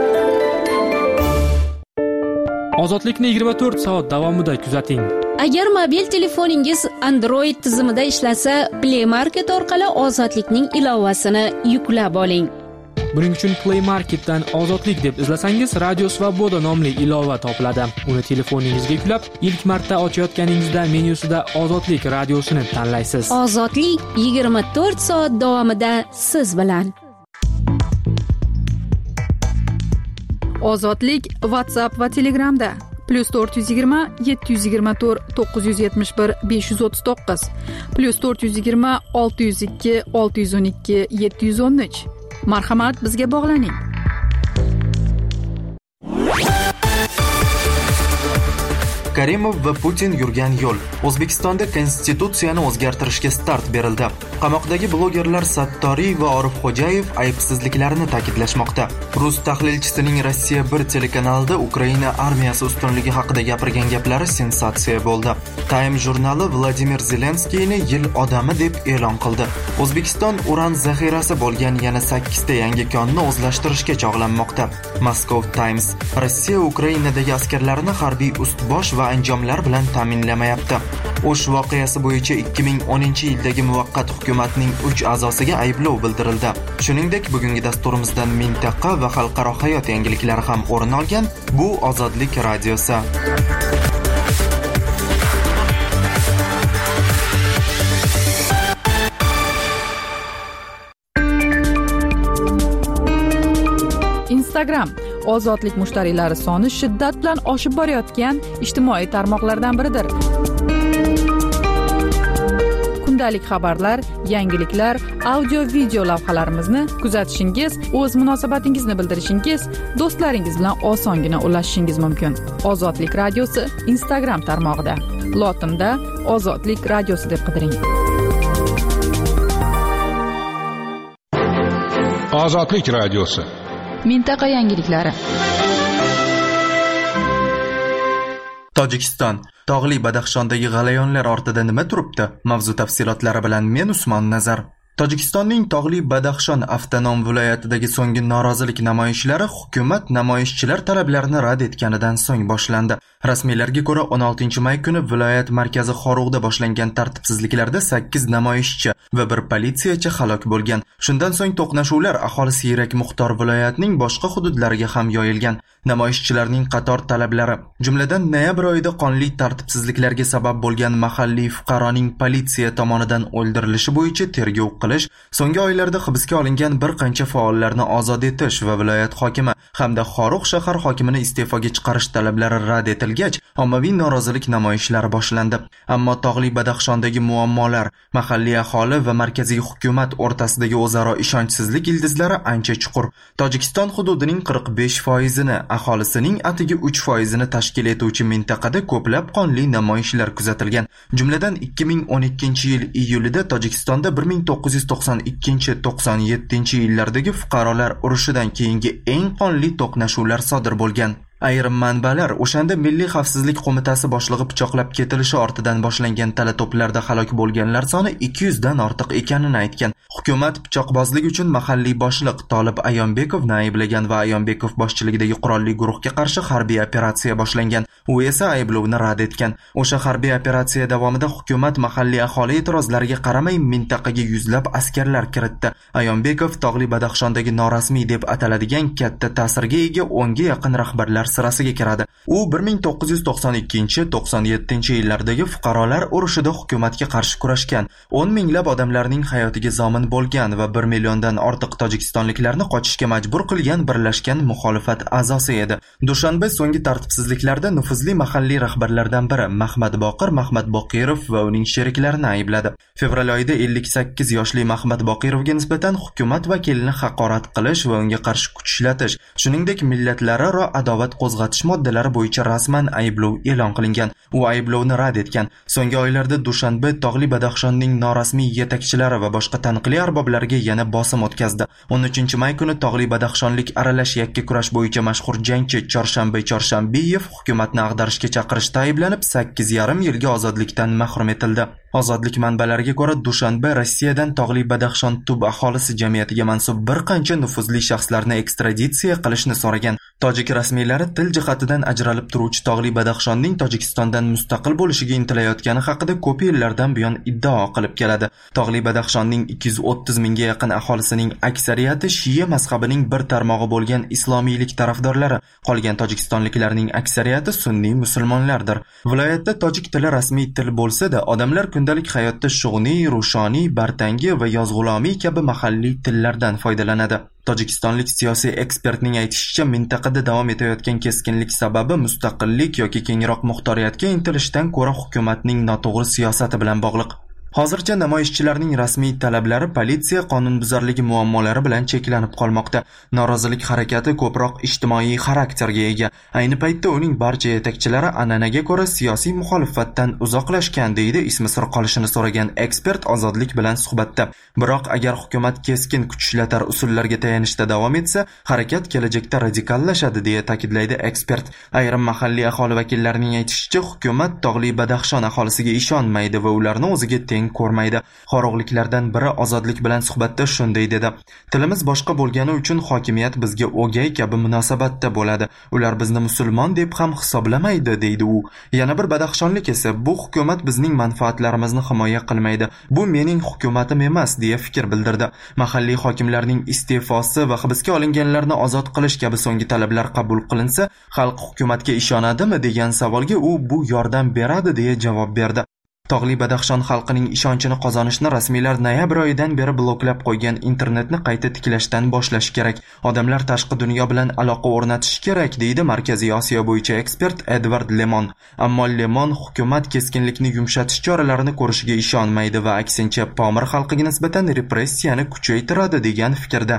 Ozodlikni 24 soat davomida kuzating. Agar mobil telefoningiz Android tizimida ishlasa, Play Market orqali Ozodlikning ilovasini yuklab oling. Buning uchun Play Marketdan Ozodlik deb izlasangiz, Radio Svoboda nomli ilova topiladi. Uni telefoningizga yuklab, ilk marta ochayotganingizda menyusida Ozodlik radiosini tanlaysiz. Ozodlik 24 soat davomida siz bilan. Ozodlik WhatsApp va Telegramda +420 724 971 539 +420 602 612 713. Marhamat, bizga bog'laning. Karimov va Putin yurgan yo'l. O'zbekistonda konstitutsiyani o'zgartirishga start berildi. Qamoqdagi blogerlar Sattoriy va Orifxo'jayev aybsizliklarini ta'kidlashmoqda. Rus tahlilchisining Rossiya 1 telekanalida Ukraina armiyasi ustunligi haqida gapirgan gaplari sensatsiya bo'ldi. Time jurnali Vladimir Zelenskiyni yil odami deb e'lon qildi. O'zbekiston uran zaxirasi bo'lgan yana 8 ta yangi konni o'zlashtirishga chog'lanmoqda. Moscow Times: Rossiya Ukrainadagi askarlarini harbiy ust-bosh va anjomlar bilan ta'minlamayapti. O'sh voqeasi bo'yicha 2010-yildagi muvaqqat hukumatning 3 a'zosiga ayblov bildirildi. Shuningdek, bugungi dasturimizdan mintaqa va xalqaro hayot yangiliklari ham o'rin olgan. Bu Ozodlik radiosi. Instagram Ozodlik mushtariylari soni shiddat bilan oshib borayotgan ijtimoiy tarmoqlardan biridir. Kundalik xabarlar, yangiliklar, audio-video lavhalarimizni kuzatishingiz, o'z munosabatingizni bildirishingiz, do'stlaringiz bilan osongina ulashishingiz mumkin. Ozodlik radiosi Instagram tarmog'ida. Lotinda Ozodlik radiosi deb qidiring. Ozodlik radiosi. Mintaqa yangiliklari. Tojikiston. Tog'li Badaxshondagi g'alayonlar ortida nima turibdi? Mavzu tafsilotlari bilan men Usmon Nazar. Tojikistonning Tog'li Badaxshon avtonom viloyatidagi so'nggi norozilik namoyishlari hukumat namoyishchilar talablarini rad etganidan so'ng boshlandi. Rasmiylarga ko'ra 16-may kuni viloyat markazi Xorug'da boshlangan tartibsizliklarda 8 namoyishchi va 1 politsiyachi halok bo'lgan. Shundan so'ng to'qnashuvlar aholi siyrak muxtor viloyatning boshqa hududlariga ham yoyilgan. Namoyishchilarning qator talablari, jumladan noyabr oyida qonli tartibsizliklarga sabab bo'lgan mahalliy fuqaroning politsiya tomonidan o'ldirilishi bo'yicha tergov qilish, so'nggi oylarda hibsga olingan bir qancha faollarni ozod etish va viloyat hokimi hamda Xorugʼ shahar hokimini iste'foga chiqarish talablari rad etilgach, ommaviy norozilik namoyishlari boshlandi. Ammo Tog'li Badaxshondagi muammolar, mahalliy aholi va markaziy hukumat o'rtasidagi o'zaro ishonchsizlik ildizlari ancha chuqur. Tojikiston hududining 45%ni, aholisining atigi 3%ni tashkil etuvchi mintaqada ko'plab qonli namoyishlar kuzatilgan. Jumladan 2012-yil iyulida Tojikistonda 1992-97-yillardagi fuqarolar urushidan keyingi eng qonli to'qnashuvlar sodir bo'lgan. Ayrim manbalar o'shanda Milliy xavfsizlik qo'mitasi boshlig'i pichoqlab ketilishi ortidan boshlangan tala-to'plarda halok bo'lganlar soni 200 dan ortiq ekanini aytgan. Hukumat pichoqbozlik uchun mahalliy boshliq Tolib Ayonbekovni ayblagan va Ayonbekov boshchiligidagi qurolli guruhga qarshi harbiy operatsiya boshlangan. U esa ayblovni rad etgan. O'sha harbiy operatsiya davomida hukumat mahalliy aholi e'tirozlariga qaramay mintaqaga yuzlab askarlar kiritdi. Ayonbekov Tog'li Badaxshondagi norasmiy deb ataladigan katta ta'sirga ega 10 ga yaqin rahbarlar sirasiga kiradi. U 1992-97-yillardagi fuqarolar urushida hukumatga qarshi kurashgan, 10 minglab odamlarning hayotiga zomin bo'lgan va 1 milliondan ortiq tojikistonliklarni qochishga majbur qilgan birlashgan muxolifat a'zosi edi. Dushanba so'nggi tartibsizliklarda nufuzli mahalliy rahbarlardan biri Mahmad Boqirov va uning sheriklarini aybladi. Fevral oyida 58 yoshli Mahmad Boqirovga nisbatan hukumat vakilini haqorat qilish va unga qarshi kuch ishlatish, shuningdek millatlararo adovat qo'zg'atish moddalari bo'yicha rasman ayblov e'lon qilingan. U ayblovni rad etgan. So'nggi oylarda Dushanbe Tog'li Badaxshonning norasmiy yetakchilari va boshqa taniqli arboblariga yana bosim o'tkazdi. 13-may kuni tog'li badaxshonlik aralash yakka kurash bo'yicha mashhur jangchi Chorshambeyev hukumatni ag'darishga chaqirishda ayblanib 8,5 yilga ozodlikdan mahrum etildi. Ozodlik manbalariga ko'ra, Dushanbe Rossiyadan tog'li Badaxshon tub aholisi jamiyatiga mansub bir qancha nufuzli shaxslarni ekstraditsiya qilishni so'ragan. Tojik rasmiylari til jihatidan ajralib turuvchi tog'li Badaxshonning Tojikistondan mustaqil bo'lishiga intilayotgani haqida ko'p yillardan buyon iddao qilib keladi. Tog'li Badaxshonning 230 mingga yaqin aholisining aksariyati Shiya mazhabining bir tarmog'i bo'lgan islomiylik tarafdorlari, qolgan tojikistonliklarning aksariyati sunniy musulmonlardir. Viloyatda tojik tili rasmiy til bo'lsa-da, odamlar kundalik hayotda shug'niy, rushoniy, bartangi va yozg'ulomiy kabi mahalliy tillardan foydalanadi. Tojikistonlik siyosiy ekspertning aytishicha, mintaqada davom etayotgan keskinlik sababi mustaqillik yoki kengroq muxtoriyatga intilishdan ko'ra hukumatning noto'g'ri siyosati bilan bog'liq. Hozircha namoyishchilarning rasmiy talablari politsiya qonunbuzarligi muammolari bilan cheklanib qolmoqda. Norozilik harakati ko'proq ijtimoiy xarakterga ega. Ayni paytda uning barcha yetakchilari an'anaga ko'ra siyosiy muxolifatdan uzoqlashgan, deydi ismi sir qolishini so'ragan ekspert Ozodlik bilan suhbatda. Biroq agar hukumat keskin kuch ishlatar usullarga tayanishda davom etsa, harakat kelajakda radikallashadi, deya ta'kidlaydi ekspert. Ayrim mahalliy aholi vakillarining aytishicha, hukumat tog'li Badaxshon aholisiga ishonmaydi va ularni o'ziga ko'rmaydi. Qorog'liklardan biri Ozodlik bilan suhbatda shunday dedi: "Tilimiz boshqa bo'lgani uchun hokimiyat bizga o'gay kabi munosabatda bo'ladi. Ular bizni musulmon deb ham hisoblamaydi", deydi u. Yana bir badaxshonlik esa "Bu hukumat bizning manfaatlarimizni himoya qilmaydi. Bu mening hukumatim emas", deya fikr bildirdi. Mahalliy hokimlarning iste'fosi va hibsga olinganlarni ozod qilish kabi so'nggi talablar qabul qilinsa, xalq hukumatga ishonadimi degan savolga u "Bu yordam beradi", deya javob berdi. Tog'li Badaxshon xalqining ishonchini qozonishni rasmiylar noyabr oyidan beri bloklab qo'ygan internetni qayta tiklashdan boshlash kerak. Odamlar tashqi dunyo bilan aloqa o'rnatish kerak, deydi Markaziy Osiyo bo'yicha ekspert Edward Lemon. Ammo Lemon hukumat keskinlikni yumshatish choralarini ko'rishiga ishonmaydi va aksincha Pomir xalqiga nisbatan repressiyani kuchaytiradi degan fikrda.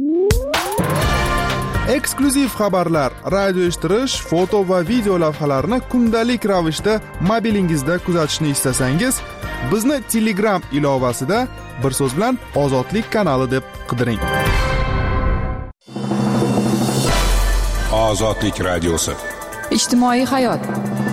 Eksklyuziv xabarlar, radio eshittirish, foto va video lavhalarni kundalik ravishda mobilingizda kuzatishni istasangiz, bizni Telegram ilovasida bir so'z bilan Ozodlik kanali deb qidiring. Ozodlik radiosi. Ijtimoiy hayot.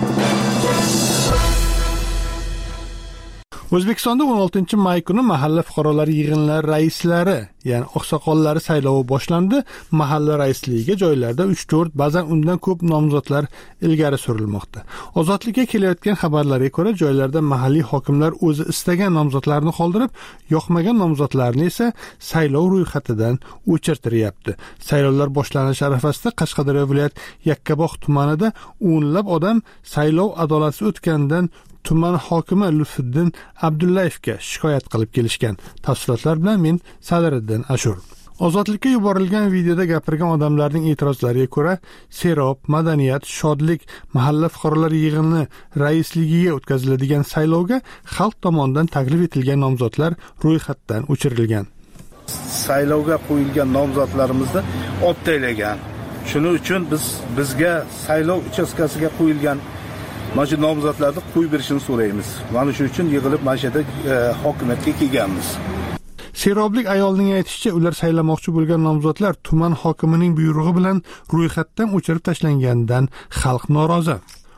O'zbekistonda 16-may kuni mahalla fuqarolari yig'inlari raislari, ya'ni oqsoqollari saylovi boshlandi. Mahalla raisligiga joylarda 3-4, ba'zan undan ko'p nomzodlar ilgari surilmoqda. Ozodlikka kelayotgan xabarlarga ko'ra, joylarda mahalliy hokimlar o'zi istagan nomzodlarni qoldirib, yoqmagan nomzodlarni esa saylov ro'yxatidan o'chirtiryapti. Saylovlar boshlanish arafasida Qashqadaryo viloyat Yakkabog' tumanida o'nlab odam saylov adolatsiz o'tganidan tuman hokimi Lutfiddin Abdullayevga shikoyat qilib kelishgan. Tafsilotlar bilan men Sadiriddin Ashur. Ozodlikka yuborilgan videoda gapirgan odamlarning e'tirozlariga ko'ra, Serob, Madaniyat, Shodlik mahalla fuqarolar yig'ini raisligiga o'tkaziladigan saylovga xalq tomonidan taklif etilgan nomzodlar ro'yxatdan o'chirilgan. Saylovga qo'yilgan nomzodlarimizni olib tashlagan. Shuning uchun bizga saylov uchastkasiga qo'yilgan mana shu nomzodlarni qo'yib berishini so'raymiz. Mana shu uchun yig'ilib mana shu yerda hokimiyatga kelganmiz. Seroblik ayolning aytishicha, ular saylamoqchi bo'lgan nomzodlar tuman hokimining buyrug'i bilan ro'yxatdan o'chirib tashlanganidan xalq norozi.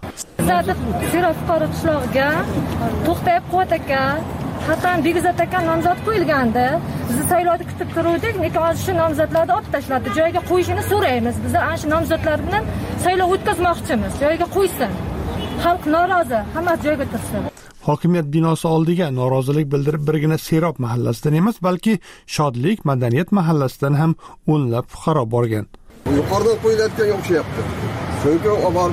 Serob fuqaro qishlog'iga To'xtayib Quvvat aka, Xatan Begizat aka nomzod qo'yilgandi. Biz saylovni kutib turuvdik, lekin hozir shu nomzodlarni olib tashladi. Joyiga qo'yishini so'raymiz. Biz ana shu nomzodlar bilan saylov o'tkazmoqchimiz. Joyiga qo'ysin. Xalq norozi, hammasi joyiga tursin. Hokimiyat binosi oldiga norozilik bildirib birgina Serob mahallasidan emas, balki Shodlik, Madaniyat mahallasidan ham o'nlab fuqaro borgan. Yuqoridan qo'yilayotganga o'xshayapti. Chunki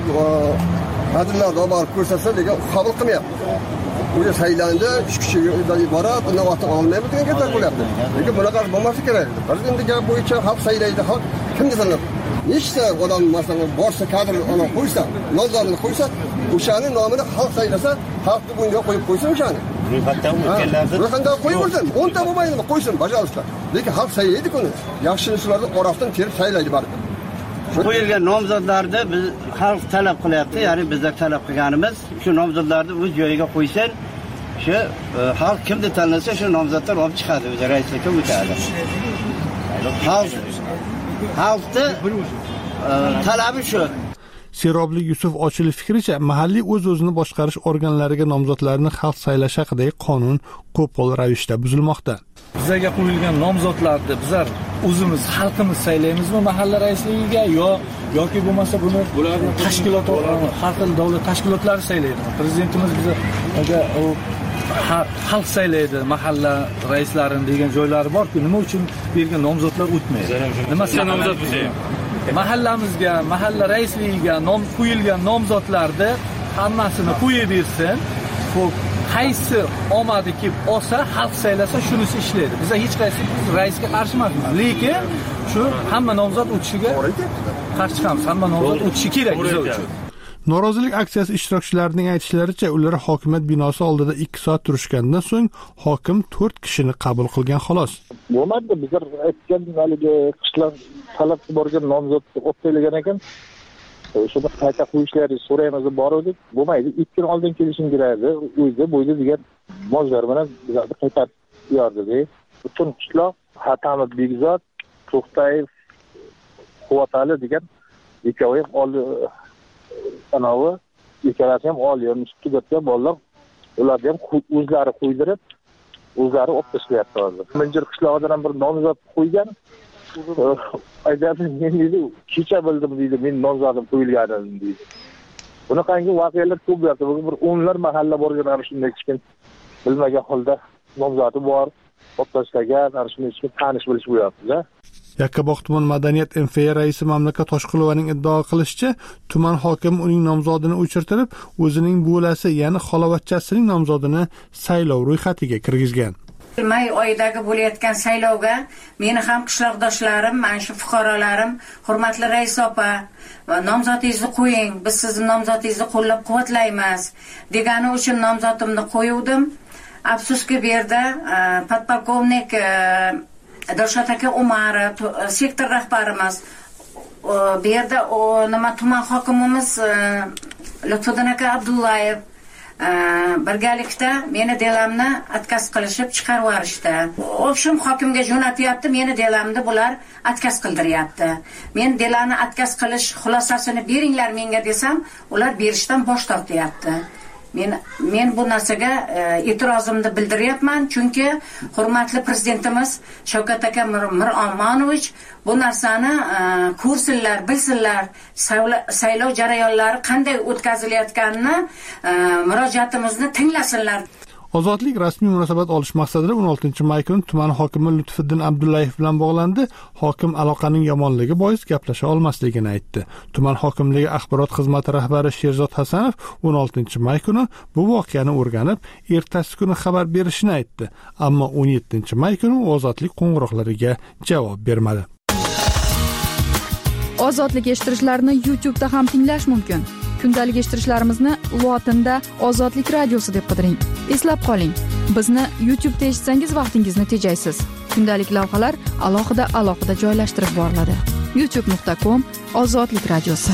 xodimlarni olib ko'rsatsa, lekin qabul qilmayapti. Bu saylanda 3 kishidan iborat, uni otib olmayapti degan gaplar bo'lyapti. Lekin bunaqa bo'lmasa kerak. Biz endi gap bo'yicha xalq saylaydi, xalq kimga sanab? Nechta odam masalan borsa, kadr ona qo'ysa, nomzodini qo'ysa, o'shaning nomini xalq saylasa, xalqni bunga qo'yib qo'ysin o'shani. Ro'yxatdan o'tganlarni ro'yxatdan qo'yib qo'ysin. 10 ta bo'lmaydimi? Qo'ysin, bajarishlar. Lekin xalq saylaydi kuni. Yaxshiliklarni orasidan terib saylaydi baribir. Qo'yilgan nomzodlarni biz xalq talab qilyapti, ya'ni bizlar talab qilganimiz shu nomzodlarni o'z joyiga qo'ysin. shu xalq kimni tanlasa shu nomzodlar olib chiqadi, o'zi raislikka o'tadi. Xalqni talabi shu. Serobli Yusuf Ochilov fikricha, mahalliy o'z-o'zini boshqarish organlariga nomzodlarni xalq saylash haqidagi qonun qo'pol ravishda buzilmoqda. Bizga qo'yilgan nomzodlarni bizlar o'zimiz xalqimiz saylaymizmi mahalla raisligiga yoki bo'lmasa buni tashkilot, har xil davlat tashkilotlari saylaydi. Prezidentimiz bizga xalq saylaydi mahalla raislarini degan joylari bor-ku, nima uchun bergan nomzodlar o'tmaydi? Nima nomzod bo'lsa mahallamizga, mahalla raisligiga qo'yilgan nomzodlarni hammasini qo'yib bersin. Xo'p, qaysi omadi kelib olsa, xalq saylasa shunisi ishlaydi. Biz hech qaysi raisga qarshi emasmiz, lekin shu hamma nomzod o'tishiga qarshi chiqamiz. Hamma nomzod o'tishi kerak biz uchun. Norozilik aksiyasi ishtirokchilarining aytishlaricha, ular hokimiyat binosi oldida 2 soat turishgandan so'ng hokim 4 kishini qabul qilgan xolos. Bo'lmadi, bizlar aytgan haligi qishloq talabga borgan nomzodni o'taylagan ekan. Shuni qayta qo'yishlaringizni so'raymiz deb bordik. Bo'lmaydi, 2 kun oldin kelishim kerak edi. O'zi bo'yda degan mojlar bilan bizlarni qaytarib yordi. Butun qishloq Hatamid Begzod, To'xtayev, Quvvatali degan ikkovi anavi ikkalasi ham oliy institutga bolalar, ularni ham o'zlari qo'ydirib, o'zlari olib tashlayapti hozir. Minjir qishlog'idan ham bir nomzod qo'ygan. Aytadi, men dedi, kecha bildim deydi, men nomzodim qo'yilganini deydi. Bunaqangi voqealar ko'p bo'lyapti. Bir o'nlar mahalla borgan ana shunday kichkin bilmagan holda nomzodi bor, olib tashlagan, ana shunday kichkin tanish bilish bo'lyapti-da. Yakkabog' tuman madaniyat MFA raisi Mamlakat Toshqulovaning iddao qilishicha, tuman hokimi uning nomzodini o'chirtirib, o'zining bo'lasi, ya'ni xalovatchasining nomzodini saylov ro'yxatiga kirgizgan. May oyidagi bo'layotgan saylovga meni ham qishloqdoshlarim, mana shu fuqarolarim, hurmatli rais opa, nomzodingizni qo'ying, biz sizning nomzodingizni qo'llab-quvvatlaymiz degani uchun nomzodimni qo'yuvdim. Afsuski bu yerda podpolkovnik Dilshod aka Umarov, sektor rahbarimiz, bu yerda nima tuman hokimimiz Lutfiddin aka Abdullayev birgalikda meni delamni atkaz qilishib chiqarib yuborishdi. O'shim hokimga jo'natyapti, meni delamni bular atkaz qildiryapti. Men delani atkaz qilish xulosasini beringlar menga desam, ular berishdan bosh tortyapti. Men bu narsaga e'tirozimni bildiryapman, chunki hurmatli prezidentimiz Shavkat aka Miromonovich bu narsani ko'rsinlar, bilsinlar, saylov jarayonlari qanday o'tkazilayotganini, murojaatimizni tinglasinlar. Ozodlik rasmiy munosabat olish maqsadida 16-may kuni tuman hokimi Lutfiddin Abdullayev bilan bog'landi. Hokim aloqaning yomonligi bois gaplasha olmasligini aytdi. Tuman hokimligi axborot xizmati rahbari Sherzod Hasanov 16-may kuni bu voqeani o'rganib, ertasi kuni xabar berishini aytdi. Ammo 17-may kuni ozodlik qo'ng'iroqlariga javob bermadi. Ozodlik eshittirishlarni YouTube'da ham tinglash mumkin. Kundalik eshittirishlarimizni lotinda Ozodlik radiosi deb qidiring. Eslab qoling, bizni YouTube'da eshitsangiz vaqtingizni tejaysiz. Kundalik lavhalar alohida joylashtirib boriladi. youtube.com Ozodlik radiosi.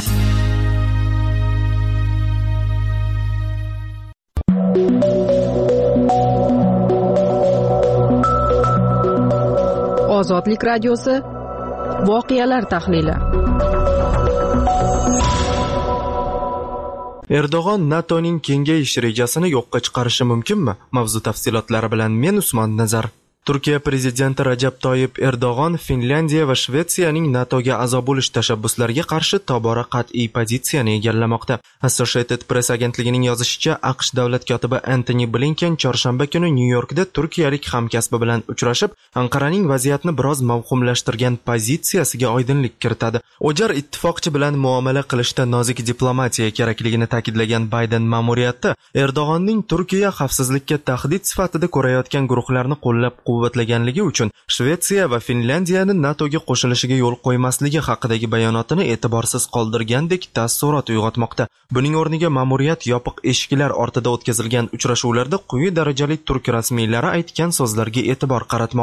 Ozodlik radiosi voqealar tahlili. Erdo'g'on NATOning kengayish rejasini yo'qqa chiqarishi mumkinmi? Mavzu tafsilotlari bilan men Usmon Nazar. Turkiya prezidenti Rajab Toyyib Erdo'g'on Finlyandiya va Shvetsiyaning NATOga a'zo bo'lish tashabbuslariga qarshi tobora qat'iy pozitsiyani egallamoqda. Associated Press agentligining yozishicha, AQSh davlat kotibi Antony Blinken chorshanba kuni Nyu-Yorkda turkiyalik hamkasbi bilan uchrashib, Anqaraning vaziyatni biroz mavhumlashtirgan pozitsiyasiga oydinlik kiritadi. O'jar ittifoqchi bilan muomala qilishda nozik diplomatiya kerakligini ta'kidlagan Bayden ma'muriyati Erdo'g'onning Turkiya xavfsizlikka tahdid sifatida ko'rayotgan guruhlarni qo'llab-quvvatlaganligi uchun Shvetsiya va Finlandiyani NATOga qo'shilishiga yo'l qo'ymasligi haqidagi bayonotini e'tiborsiz qoldirgandek taassurot uyg'otmoqda. Buning o'rniga ma'muriyat yopiq eshiklar ortida o'tkazilgan uchrashuvlarda quyi darajali turk rasmiylari aytgan so'zlarga e'tibor qaratmoqda.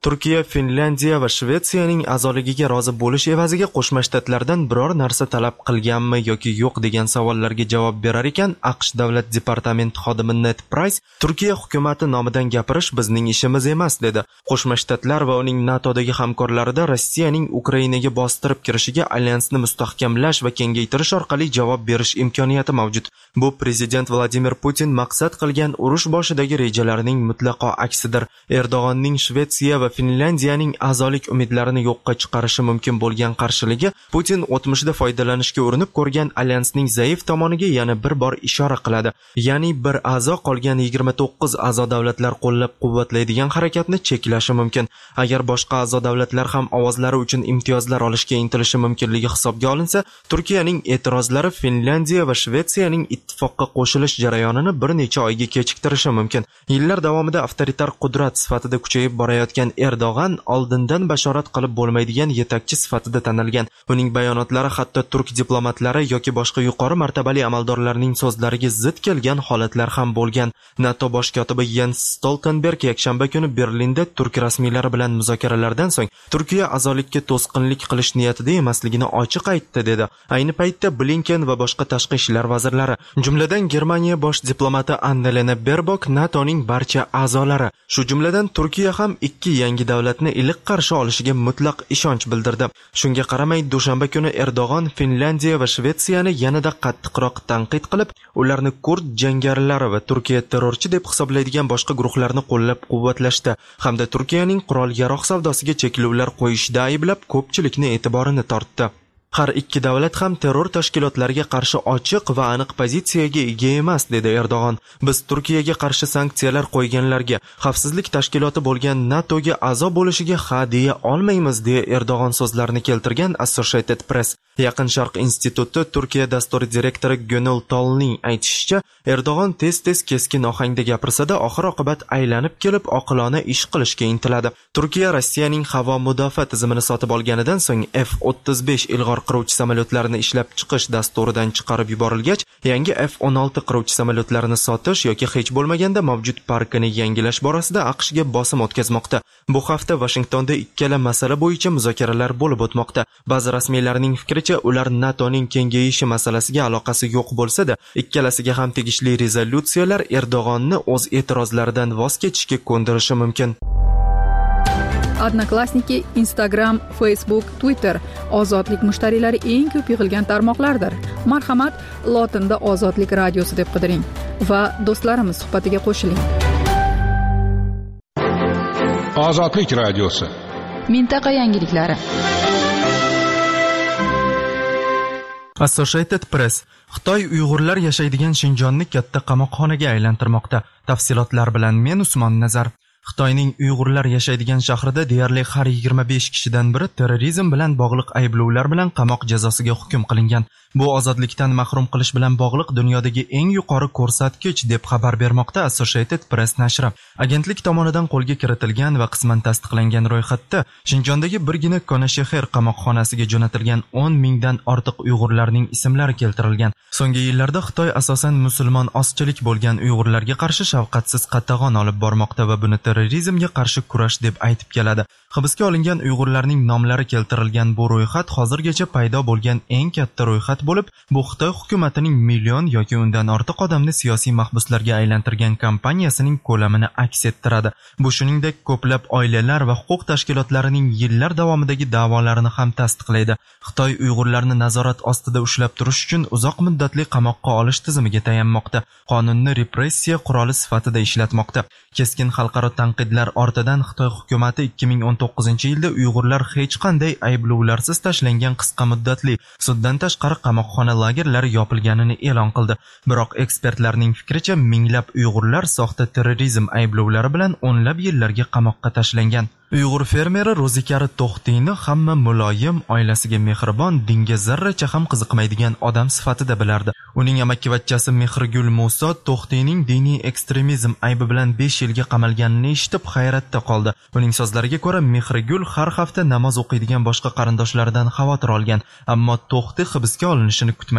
Turkiya, Finlandiya va Shvetsiyaning a'zoligiga rozi bo'lish evaziga Qo'shma Shtatlardan biror narsa talab qilganmi yoki yo'q degan savollarga javob berar ekan AQSh davlat departamenti xodimi Ned Price Turkiya hukumati nomidan gapirish bizning ishimiz emas dedi. Qo'shma Shtatlar va uning NATOdagi hamkorlarida Rossiyaning Ukrainaga bostirib kirishiga alyansni mustahkamlash va kengaytirish orqali javob berish imkoniyati mavjud. Bu prezident Vladimir Putin maqsad qilgan urush boshidagi rejalarining mutlaqo aksidir. Erdo'g'onning Shvetsiya va Finlandiyaning a'zolik umidlarini yo'qqa chiqarishi mumkin bo'lgan qarshiligi Putin o'tmishda foydalanishga urinib ko'rgan alyansning zaif tomoniga yana bir bor ishora qiladi. Ya'ni bir a'zo qolgan 29 a'zo davlatlar qo'llab-quvvatlaydigan harakatni cheklashi mumkin. Agar boshqa a'zo davlatlar ham ovozlari uchun imtiyozlar olishga intilishi mumkinligi hisobga olinsa, Turkiyaning e'tirozlari Finlandiya va Shvetsiyaning ittifoqqa qo'shilish jarayonini bir necha oyga kechiktirishi mumkin. Yillar davomida avtoritar qudrat sifatida kuchayib borayotgan Erdo'g'an oldindan bashorat qilib bo'lmaydigan yetakchi sifatida tanilgan. Uning bayonotlari hatto turk diplomatlari yoki boshqa yuqori martabali amaldorlarning so'zlariga zid kelgan holatlar ham bo'lgan. NATO bosh kotibi Jens Stoltenberg yakshanba kuni Berlinda turk rasmiylari bilan muzokaralardan so'ng Turkiya a'zolikka to'sqinlik qilish niyatida emasligini ochiq aytdi dedi. Ayni paytda Blinken va boshqa tashqi ishlar vazirlari, jumladan Germaniya bosh diplomati Annalena Baerbock, NATOning barcha a'zolari, shu jumladan Turkiya ham ikki yangi davlatni iliq qarshi olishiga mutlaq ishonch bildirdi. Shunga qaramay, dushanba kuni Erdo'g'on Finlandiya va Shvetsiyani yanada qattiqroq tanqid qilib, ularni kurd jangarilari va Turkiya terrorchi deb hisoblaydigan boshqa guruhlarni qo'llab-quvvatlashda hamda Turkiyaning qurol-yarog' savdosiga cheklovlar qo'yishda ayblab ko'pchilikni e'tiborini tortdi. Har ikki davlat ham terror tashkilotlariga qarshi ochiq va aniq pozitsiyaga ega emas, dedi Erdo'g'on. Biz Turkiyaga qarshi sanksiyalar qo'yganlarga, xavfsizlik tashkiloti bo'lgan NATOga a'zo bo'lishiga ha deya olmaymiz, deya Erdo'g'on so'zlarini keltirgan Associated Press. Yaqin Sharq instituti Turkiya dasturi direktori Gönül Tolning aytishicha, Erdo'g'on tez-tez keskin ohangda gapirsa-da, oxir-oqibat aylanib kelib oqilona ish qilishga intiladi. Turkiya Rossiyaning havo mudofaa tizimini sotib olganidan so'ng F-35 ilg'or qiruvchi samolyotlarini ishlab chiqish dasturidan chiqarib yuborilgach, yangi F-16 qiruvchi samolyotlarini sotish yoki hech bo'lmaganda mavjud parkini yangilash borasida AQShga bosim o'tkazmoqda. Bu hafta Washingtonda ikkala masala bo'yicha muzokaralar bo'lib o'tmoqda. Ba'zi rasmiylarning fikricha, ular NATOning kengayishi masalasiga aloqasi yo'q bo'lsa-da, ikkalasiga ham tegishli rezolyutsiyalar Erdo'g'onni o'z e'tirozlaridan voz kechishga ko'ndirishi mumkin. Odnoklassniki, Instagram, Facebook, Twitter ozodlik mushtariylari eng ko'p yig'ilgan tarmoqlardir. Marhamat, lotinda Ozodlik radiosi deb qidiring va do'stlarimiz suhbatiga qo'shiling. Ozodlik radiosi. Mintaqa yangiliklari. Associated Press Xitoy Uyg'urlar yashaydigan Shinjonni katta qamoqxonaga aylantirmoqda. Tafsilotlar bilan men Usmon Nazar. Xitoyning Uyg'urlar yashaydigan shahrida deyarli har 25 kishidan biri terrorizm bilan bog'liq ayblovlar bilan qamoq jazosiga hukm qilingan. Bu ozodlikdan mahrum qilish bilan bog'liq dunyodagi eng yuqori ko'rsatkich deb xabar bermoqda Associated Press nashri. Agentlik tomonidan qo'lga kiritilgan va qisman tasdiqlangan ro'yxatda Shinjondagi birgina Konashexer qamoqxonasiga jo'natilgan 10 mingdan ortiq Uyg'urlarning ismlari keltirilgan. So'nggi yillarda Xitoy asosan musulmon ozchilik bo'lgan Uyg'urlarga qarshi shafqatsiz qatag'on olib bormoqda va buni terrorizmga qarshi kurash deb aytib keladi. Hibsga olingan Uyg'urlarning nomlari keltirilgan bu ro'yxat hozirgacha paydo bo'lgan eng katta ro'yxat bo'lib, bu Xitoy hukumatining million yoki undan ortiq odamni siyosiy mahbuslarga aylantirgan kampaniyasining ko'lamini aks ettiradi. Bu shuningdek ko'plab oilalar va huquq tashkilotlarining yillar davomidagi da'volarini ham tasdiqlaydi. Xitoy Uyg'urlarni nazorat ostida ushlab turish uchun uzoq muddatli qamoqqa olish tizimiga tayanmoqda. Qonunni repressiya quroli sifatida ishlatmoqda. Keskin xalqaro tanqidlar ortidan Xitoy hukumati 2019-yilda Uyg'urlar hech qanday ayblovlarsiz tashlangan qisqa muddatli suddan tashqari qamoqxona lagerlari yopilganini e'lon qildi. Biroq ekspertlarning fikricha, minglab Uyg'urlar soxta terrorizm ayblovlari bilan o'nlab yillarga qamoqqa tashlangan. Uyg'ur fermeri Ro'zikari To'xtiyni hamma muloyim, oilasiga mehribon, dinga zarracha ham qiziqmaydigan odam sifatida bilardi. Uning amakkivachchasi Mehrgul Muso To'xtiyning diniy ekstremizm aybi bilan 5 yilga qamalganini eshitib hayratda qoldi. Uning so'zlariga ko'ra, Mehrgul har hafta namoz o'qiydigan boshqa qarindoshlaridan xavotir olgan, ammo To'xti hibsga olinishini kutmagan.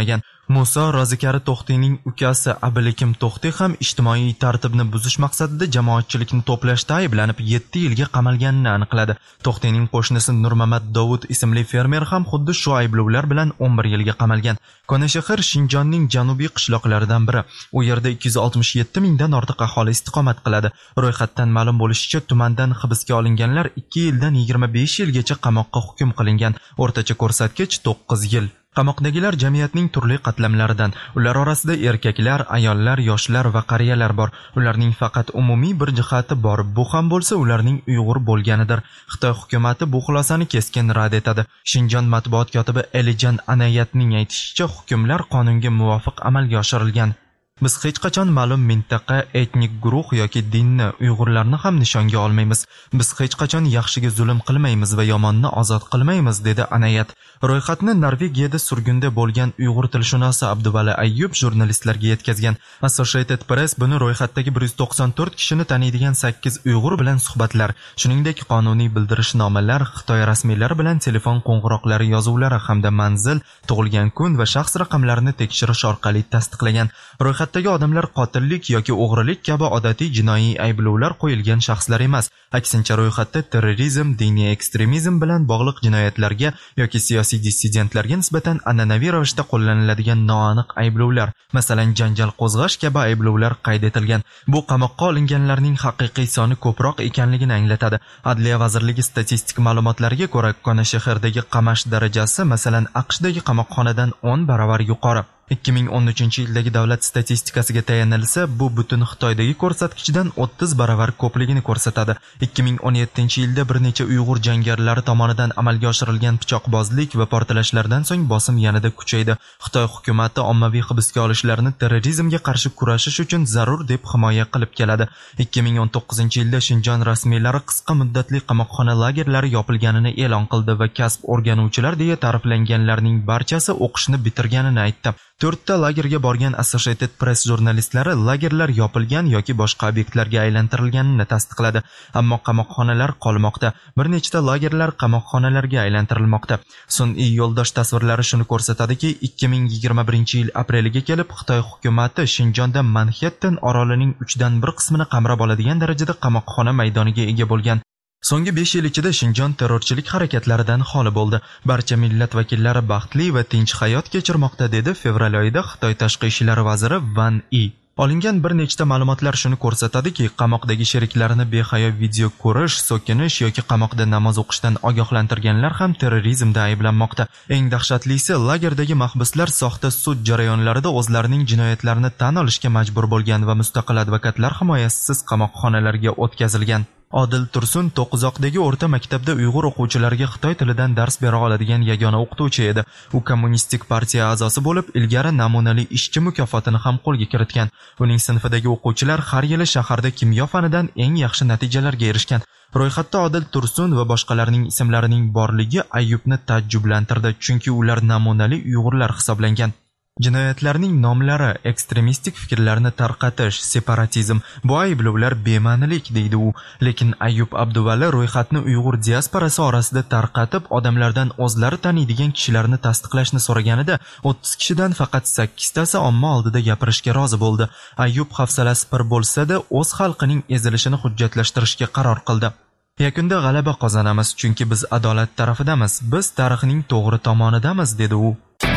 Musa Rozikari To'xtiyning ukasi Abilikim To'xtiy ham ijtimoiy tartibni buzish maqsadida jamoatchilikni to'plashda ayblanib 7 yilga qamalganini aniqladi. To'xtiyning qo'shnisi Nurmamat Dovud ismli fermer ham xuddi shu ayblovlar bilan 11 yilga qamalgan. Konashahar Shinjonning janubiy qishloqlaridan biri. U yerda 267 mingdan ortiq aholi istiqomat qiladi. Ro'yxatdan ma'lum bo'lishicha, tumandan hibsga olinganlar 2 yildan 25 yilgacha qamoqqa hukm qilingan. O'rtacha ko'rsatkich 9 yil. Qamoqdagilar jamiyatning turli qatlamlaridan. Ular orasida erkaklar, ayollar, yoshlar va qariyalar bor. Ularning faqat umumiy bir jihati bor. Bu ham bo'lsa ularning Uyg'ur bo'lganidir. Xitoy hukumatı bu xulosani keskin rad etadi. Shinjon matbuot kotibi Elijan Anayatning aytishicha, hukmlar qonunga muvofiq amalga oshirilgan. Biz hech qachon ma'lum mintaqa, etnik guruh yoki dinni, Uyg'urlarni ham nishonga olmaymiz. Biz hech qachon yaxshiga zulm qilmaymiz va yomonni ozod qilmaymiz, dedi Anayat. Ro'yxatni Norvegiyada surgunda bo'lgan Uyg'ur tilshunosi Abduvali Ayyub jurnalistlarga yetkazgan. Associated Press buni ro'yxatdagi 194 kishini taniydigan 8 Uyg'ur bilan suhbatlar, shuningdek qonuniy bildirishnomalar, Xitoy rasmiylari bilan telefon qo'ng'iroqlari yozuvlari hamda manzil, tug'ilgan kun va shaxs raqamlarini tekshirish orqali tasdiqlagan. Ro'yxatdagi odamlar qotillik yoki o'g'rilik kabi odatiy jinoiy ayblovlar qo'yilgan shaxslar emas. Aksincha ro'yxatda terrorizm, diniy ekstremizm bilan bog'liq jinoyatlarga yoki siyosiy dissidentlarga nisbatan an'anaviy ravishda qo'llaniladigan noaniq ayblovlar, masalan janjal qo'zg'ash kabi ayblovlar qayd etilgan. Bu qamoqqa olinganlarning haqiqiy soni ko'proq ekanligini anglatadi. Adliya vazirligi statistik ma'lumotlariga ko'ra, Konashahardagi qamash darajasi masalan AQShdagi qamoqxonadan 10 barobar yuqori. 2013-yildagi davlat statistikasiga tayanilsa, bu butun Xitoydagi ko'rsatkichdan 30 barobar ko'pligini ko'rsatadi. 2017-yilda bir necha Uyg'ur jangarilari tomonidan amalga oshirilgan pichoqbozlik va portlashlardan so'ng bosim yanada kuchaydi. Xitoy hukumati ommaviy hibsga olishlarni terrorizmga qarshi kurashish uchun zarur deb himoya qilib keladi. 2019-yilda Shinjon rasmiylari qisqa muddatli qamoqxona lagerlari yopilganini e'lon qildi va kasb o'rganuvchilar deya ta'riflanganlarning barchasi o'qishni bitirganini aytdi. 4 ta lagerga borgan Associated Press jurnalistlari lagerlar yopilgan yoki boshqa obyektlarga aylantirilganini tasdiqladi. Ammo qamoqxonalar qolmoqda. Bir nechta lagerlar qamoqxonalarga aylantirilmoqda. Sun'iy yo'ldosh tasvirlari shuni ko'rsatadiki, 2021-yil apreliga kelib Xitoy hukumati Shinjonda Manhattan orolining 3dan 1 qismini qamrab oladigan darajada qamoqxona maydoniga ega bo'lgan. So'nggi 5 yil ichida Shinjon terrorchilik harakatlaridan xoli bo'ldi. Barcha millat vakillari baxtli va tinch hayot kechirmoqda, dedi fevral oyida Xitoy tashqi ishlar vaziri Van Yi. Olingan bir nechta ma'lumotlar shuni ko'rsatadiki, qamoqdagi sheriklarini behayo video ko'rish, so'kinish yoki qamoqda namoz o'qishdan ogohlantirganlar ham terrorizmda ayblanmoqda. Eng dahshatlisi, lagerdagi mahbuslar soxta sud jarayonlarida o'zlarining jinoyatlarini tan olishga majbur bo'lgan va mustaqil advokatlar himoyasisiz qamoqxonalarga o'tkazilgan. Odil Tursun To'qizoqdagi o'rta maktabda Uyg'ur o'quvchilariga Xitoy tilidan dars bera oladigan yagona o'qituvchi edi. U kommunistik partiya a'zosi bo'lib, ilgari namunali ishchi mukofotini ham qo'lga kiritgan. Uning sinfidagi o'quvchilar har yili shaharda kimyo fanidan eng yaxshi natijalarga erishgan. Ro'yxatda Odil Tursun va boshqalarning ismlarining borligi Ayyubni taajjublantirdi, chunki ular namunali Uyg'urlar hisoblangan. Jinoyatlarning nomlari ekstremistik fikrlarni tarqatish, separatizm, bu ayblovlar bema'nilik, deydi u. Lekin Ayyub Abduvali ro'yxatni Uyg'ur diasporasi orasida tarqatib, odamlardan o'zlari taniydigan kishilarni tasdiqlashni so'raganida 30 kishidan faqat 8 tasi omma oldida gapirishga rozi bo'ldi. Ayyub hafsalasi pir bo'lsa-da, o'z xalqining ezilishini hujjatlashtirishga qaror qildi. Yakunda g'alaba qozonamiz, chunki biz adolat tarafidamiz, biz tarixning to'g'ri tomonidamiz, dedi u.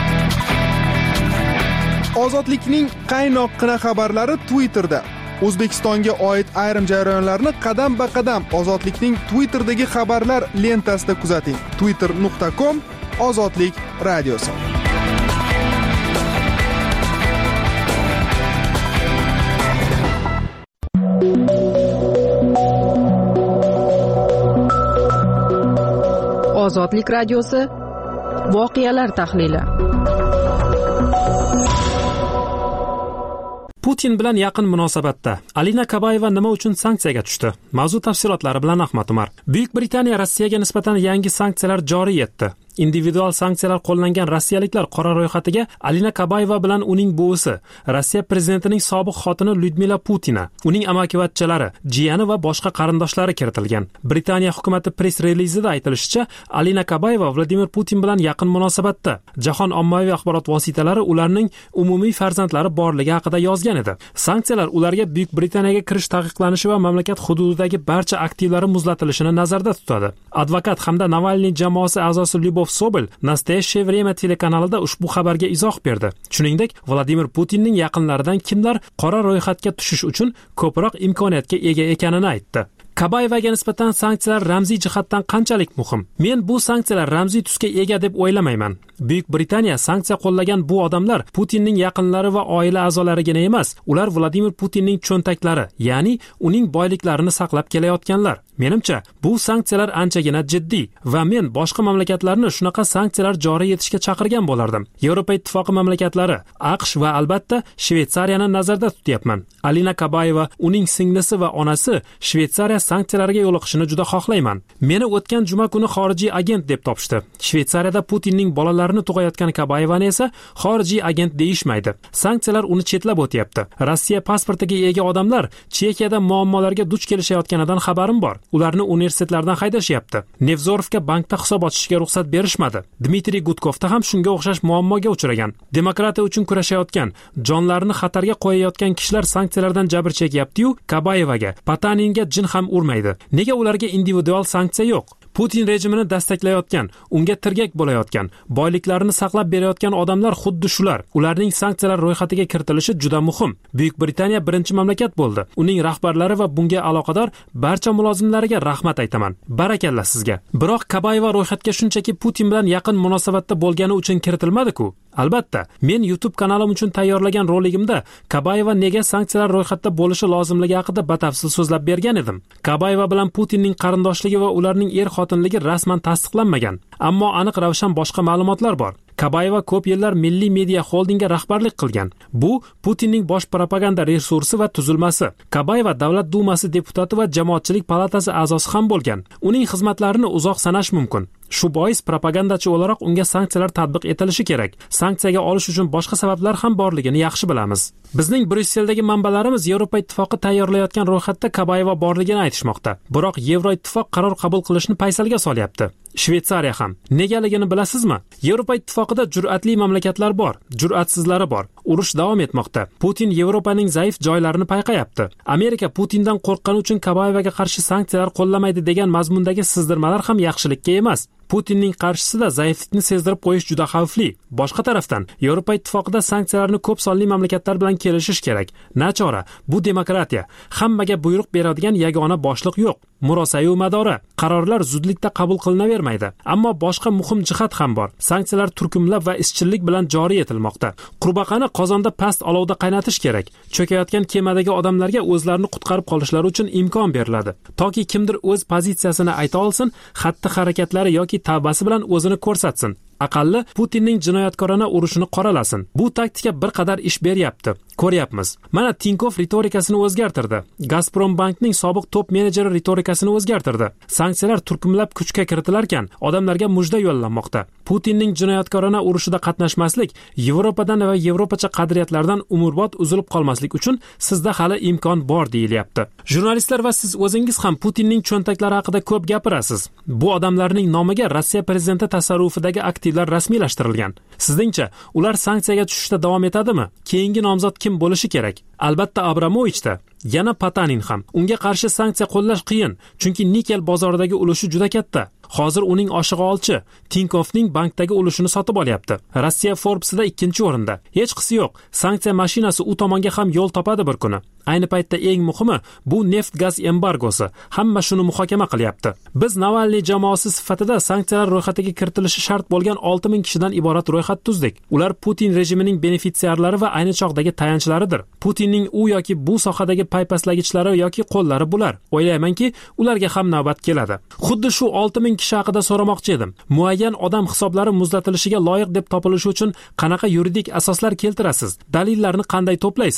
Ozodlikning qaynoqqina xabarlari Twitterda. O'zbekistonga oid ayrim jarayonlarni qadam-ba-qadam Ozodlikning Twitterdagi xabarlar lentasida kuzating. twitter.com/ozodlik radiosi. Ozodlik radiosi voqealar tahlili. Putin bilan yaqin munosabatda Alina Kabayeva nima uchun sanksiyaga tushdi? Mavzu tafsilotlari bilan Ahmad Umar. Buyuk Britaniya Rossiyaga nisbatan yangi sanksiyalar joriy etdi. Individual sanksiyalar qo'llangan rossiyaliklar qora ro'yxatiga Alina Kabayeva bilan uning buvisi, Rossiya prezidentining sobiq xotini Lyudmila Putina, uning amakivachchalari, jiyani va boshqa qarindoshlari kiritilgan. Britaniya hukumati press relizida aytilishicha, Alina Kabayeva Vladimir Putin bilan yaqin munosabatda. Jahon ommaviy axborot vositalari ularning umumiy farzandlari borligi haqida yozgan edi. Sanksiyalar ularga Buyuk Britaniyaga kirish taqiqlanishi va mamlakat hududidagi barcha aktivlari muzlatilishini nazarda tutadi. Advokat hamda Navalniy jamoasi a'zosi Lyubov Sobel Nastoящее время telekanalida ushbu xabarga izoh berdi. Shuningdek, Vladimir Putinning yaqinlaridan kimlar qora ro'yxatga tushish uchun ko'proq imkoniyatga ega ekanini aytdi. Kabayevaga nisbatan sanksiyalar ramziy jihatdan qanchalik muhim? Men bu sanksiyalar ramziy tusga ega deb o'ylamayman. Buyuk Britaniya sanksiya qo'llagan bu odamlar Putinning yaqinlari va oila a'zolarigina emas, ular Vladimir Putinning cho'ntaklari, ya'ni uning boyliklarini saqlab kelayotganlar. Menimcha, bu sanksiyalar anchagina jiddiy va men boshqa mamlakatlarni shunaqa sanksiyalar joriy etishga chaqirgan bo'lardim. Yevropa Ittifoqi mamlakatlari, AQSh va albatta Shvetsariyani nazarda tutyapman. Alina Kabayeva, uning singlisi va onasi Shvetsariya sanksiyalarga yo'liqishini juda xohlayman. Meni o'tgan juma kuni xorijiy agent deb topishdi. Shvetsariyada Putinning bolalarini tug'ayotgan Kabayevani esa xorijiy agent deyishmaydi. Sanksiyalar uni chetlab o'tyapti. Rossiya pasportiga ega odamlar Chexiyada muammolarga duch kelishayotganidan xabarim bor. Ularni universitetlardan haydashyapti. Nevzorovga bankda hisob ochishga ruxsat berishmadi. Dmitriy Gudkovda ham shunga o'xshash muammoga uchragan. Demokratiya uchun kurashayotgan, jonlarini xatarga qo'yayotgan kishilar sanksiyalardan jabr chekyapti-yu, Kabayevaga, Pataninga jin ham urmaydi. Nega ularga individual sanksiya yo'q? Putin rejimini dastaklayotgan, unga tirgak bo'layotgan, boyliklarini saqlab berayotgan odamlar xuddi shular. Ularning sanksiyalar ro'yxatiga kiritilishi juda muhim. Buyuk Britaniya birinchi mamlakat bo'ldi. Uning rahbarlari va bunga aloqador barcha mulozimlariga rahmat aytaman. Barakalla sizga. Biroq Kabayeva ro'yxatga shunchaki Putin bilan yaqin munosabatda bo'lgani uchun kiritilmadi-ku. Albatta, men YouTube kanalim uchun tayyorlagan roligimda Kabayeva nega sanksiyalar ro'yxatda bo'lishi lozimligi haqida batafsil so'zlab bergan edim. Kabayeva bilan Putinning qarindoshligi va ularning xotinligi rasman tasdiqlanmagan, ammo aniq ravshan boshqa ma'lumotlar bor. Kabayeva ko'p yillar Milliy media xoldingga rahbarlik qilgan. Bu Putinning bosh propaganda resursi va tuzilmasi. Kabayeva Davlat dumasi deputati va Jamoatchilik palatasi a'zosi ham bo'lgan. Uning xizmatlarini uzoq sanash mumkin. Shu bois propagandachi o'laroq unga sanksiyalar tatbiq etilishi kerak. Sanksiyaga olish uchun boshqa sabablar ham borligini yaxshi bilamiz. Bizning Brusseldagi manbalarimiz Yevropa Ittifoqi tayyorlayotgan ro'yxatda Kabayeva borligini aytishmoqda. Biroq Yevroittifoq qaror qabul qilishni paysalga solyapti. Shvetsariya ham. Negaligini bilasizmi? Yevropa Ittifoqida jur'atli mamlakatlar bor, jur'atsizlari bor. Urush davom etmoqda. Putin Yevropaning zaif joylarini payqayapti. Amerika Putindan qo'rqqani uchun Kabayevaga qarshi sanksiyalar qo'llamaydi degan mazmundagi sizdirmalar ham yaxshilikka emas. Putinning qarshisida zaiflikni sezdirib qo'yish juda xavfli. Boshqa tarafdan, Yevropa Ittifoqida sanksiyalarni ko'p sonli mamlakatlar bilan kelishish kerak. Nachora, bu demokratiya. Hammaga buyruq beradigan yagona boshliq yo'q. Murosa-yu madora. Qarorlar zudlikda qabul qilinavermaydi. Ammo boshqa muhim jihat ham bor. Sanksiyalar turkumlab va izchillik bilan joriy etilmoqda. Qurbaqani qozonda past olovda qaynatish kerak. Cho'kayotgan kemadagi odamlarga o'zlarini qutqarib qolishlari uchun imkon beriladi. Toki kimdir o'z pozitsiyasini ayta olsin, xatti-harakatlari yoki tavbasi bilan o'zini ko'rsatsin. Aqalli Putinning jinoyatkorona urushini qoralasin. Bu taktika bir qadar ish beryapti. Ko'ryapmiz. Mana Tinkov ritorikasini o'zgartirdi. Gazprom bankning sobiq top menejeri ritorikasini o'zgartirdi. Sanksiyalar turkumlab kuchga kiritilarkan, odamlarga mujda yo'llanmoqda. Putinning jinoyatkorona urushida qatnashmaslik, Yevropadan va yevropacha qadriyatlardan umrbod uzilib qolmaslik uchun sizda hali imkon bor deyilyapti. Jurnalistlar va siz o'zingiz ham Putinning cho'ntaklari haqida ko'p gapirasiz. Bu odamlarning nomiga Rossiya prezidenti tasarrufidagi aktivlar rasmiylashtirilgan. Sizningcha, ular sanksiyaga tushishda davom etadimi? Keyingi nomzod kim bo'lishi kerak? Albatta Abramovichda. Yana Patanin ham. Unga qarshi sanksiya qo'llash qiyin, chunki nikel bozoridagi ulushi juda katta. Hozir uning oshig'i olchi Tinkovning bankdagi ulushini sotib olyapti. Rossiya Forbes'da 2-o'rinda. Hech qisi yo'q. Sanksiya mashinasi u tomonga ham yo'l topadi bir kuni. Ayni paytda eng muhimi bu neft-gaz embargosi. Hamma shuni muhokama qilyapti. Biz Navalniy jamoasi sifatida sanksiyalar ro'yxatiga kiritilishi shart bo'lgan 6000 kishidan iborat ro'yxat tuzdik. Ular Putin rejimining benefitsiarlari va ayni chog'dagi tayanchlaridir. Putinning u yoki bu sohadagi paypaslagichlari yoki qo'llari bular. O'ylaymanki, ularga ham navbat keladi. Xuddi shu 6000 kishi haqida so'ramoqchi edim. Muayyan odam hisoblari muzlatilishiga loyiq deb topilishi uchun qanaqa yuridik asoslar keltirasiz? Dalillarni qanday to'playsiz?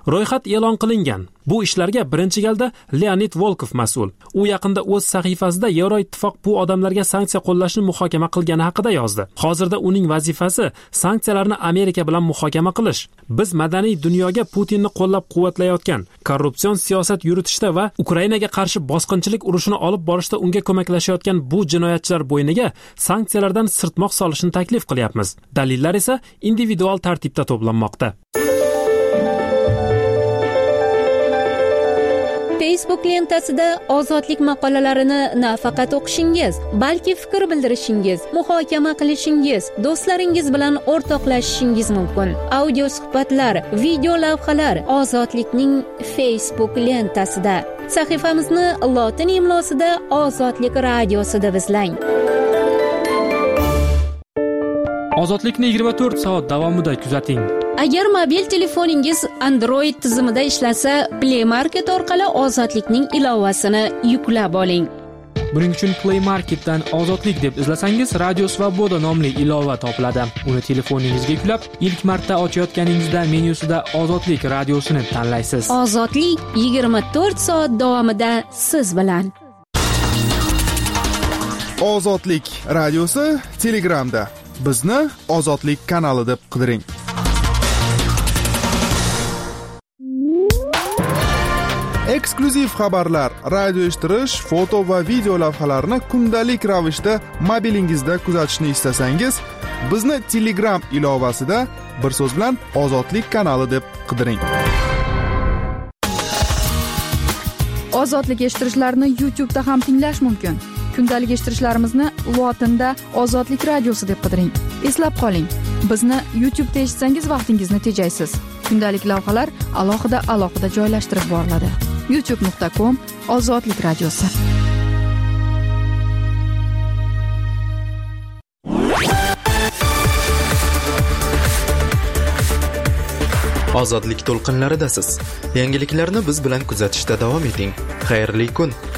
Ro'yxat e'lon qilingan. Bu ishlarga birinchi galda Leonid Volkov mas'ul. U yaqinda o'z sahifasida Yevroittifoq bu odamlarga sanksiya qo'llashni muhokama qilgani haqida yozdi. Hozirda uning vazifasi sanksiyalarni Amerika bilan muhokama qilish. Biz madaniy dunyoga Putinni qo'llab-quvvatlayotgan, korrupsion siyosat yuritishda va Ukrainaga qarshi bosqinchilik urushini olib borishda unga ko'maklashayotgan bu jinoyatchilar bo'yniga sanksiyalardan sirtmoq solishni taklif qilyapmiz. Dalillar esa individual tartibda to'planmoqda. Facebook lentasida ozodlik maqolalarini nafaqat o'qishingiz, balki fikr bildirishingiz, muhokama qilishingiz, do'stlaringiz bilan o'rtoqlashishingiz mumkin. Audio suhbatlar, video lavhalar ozodlikning Facebook lentasida. Sahifamizni lotin imlosida Ozodlik radiosida izlang. Ozodlikni 24 soat davomida kuzating. Agar mobil telefoningiz Android tizimida ishlasa, Play Market orqali Ozodlikning ilovasini yuklab oling. Buning uchun Play Marketdan Ozodlik deb izlasangiz, Radio Svoboda nomli ilova topiladi. Uni telefoningizga yuklab, ilk marta ochayotganingizda menyusida Ozodlik radiosini tanlaysiz. Ozodlik 24 soat davomida siz bilan. Ozodlik radiosi Telegramda. Bizni Ozodlik kanali deb qidiring. Eksklyuziv xabarlar, radio eshittirish, foto va video lavhalarni kundalik ravishda mobilingizda kuzatishni istasangiz, bizni Telegram ilovasida bir so'z bilan Ozodlik kanali deb qidiring. Ozodlik eshittirishlarni YouTube'da ham tinglash mumkin. Kundalik eshittirishlarimizni lotinda Ozodlik radiosi deb qidiring. Eslab qoling, bizni YouTube'da eshitsangiz vaqtingizni tejaysiz. Kundalik lavhalar alohida joylashtirib boriladi. youtube.com/Ozodlik radiosi. Ozodlik to'lqinlaridasiz. Yangiliklarni biz bilan kuzatishda davom eting. Xayrli kun.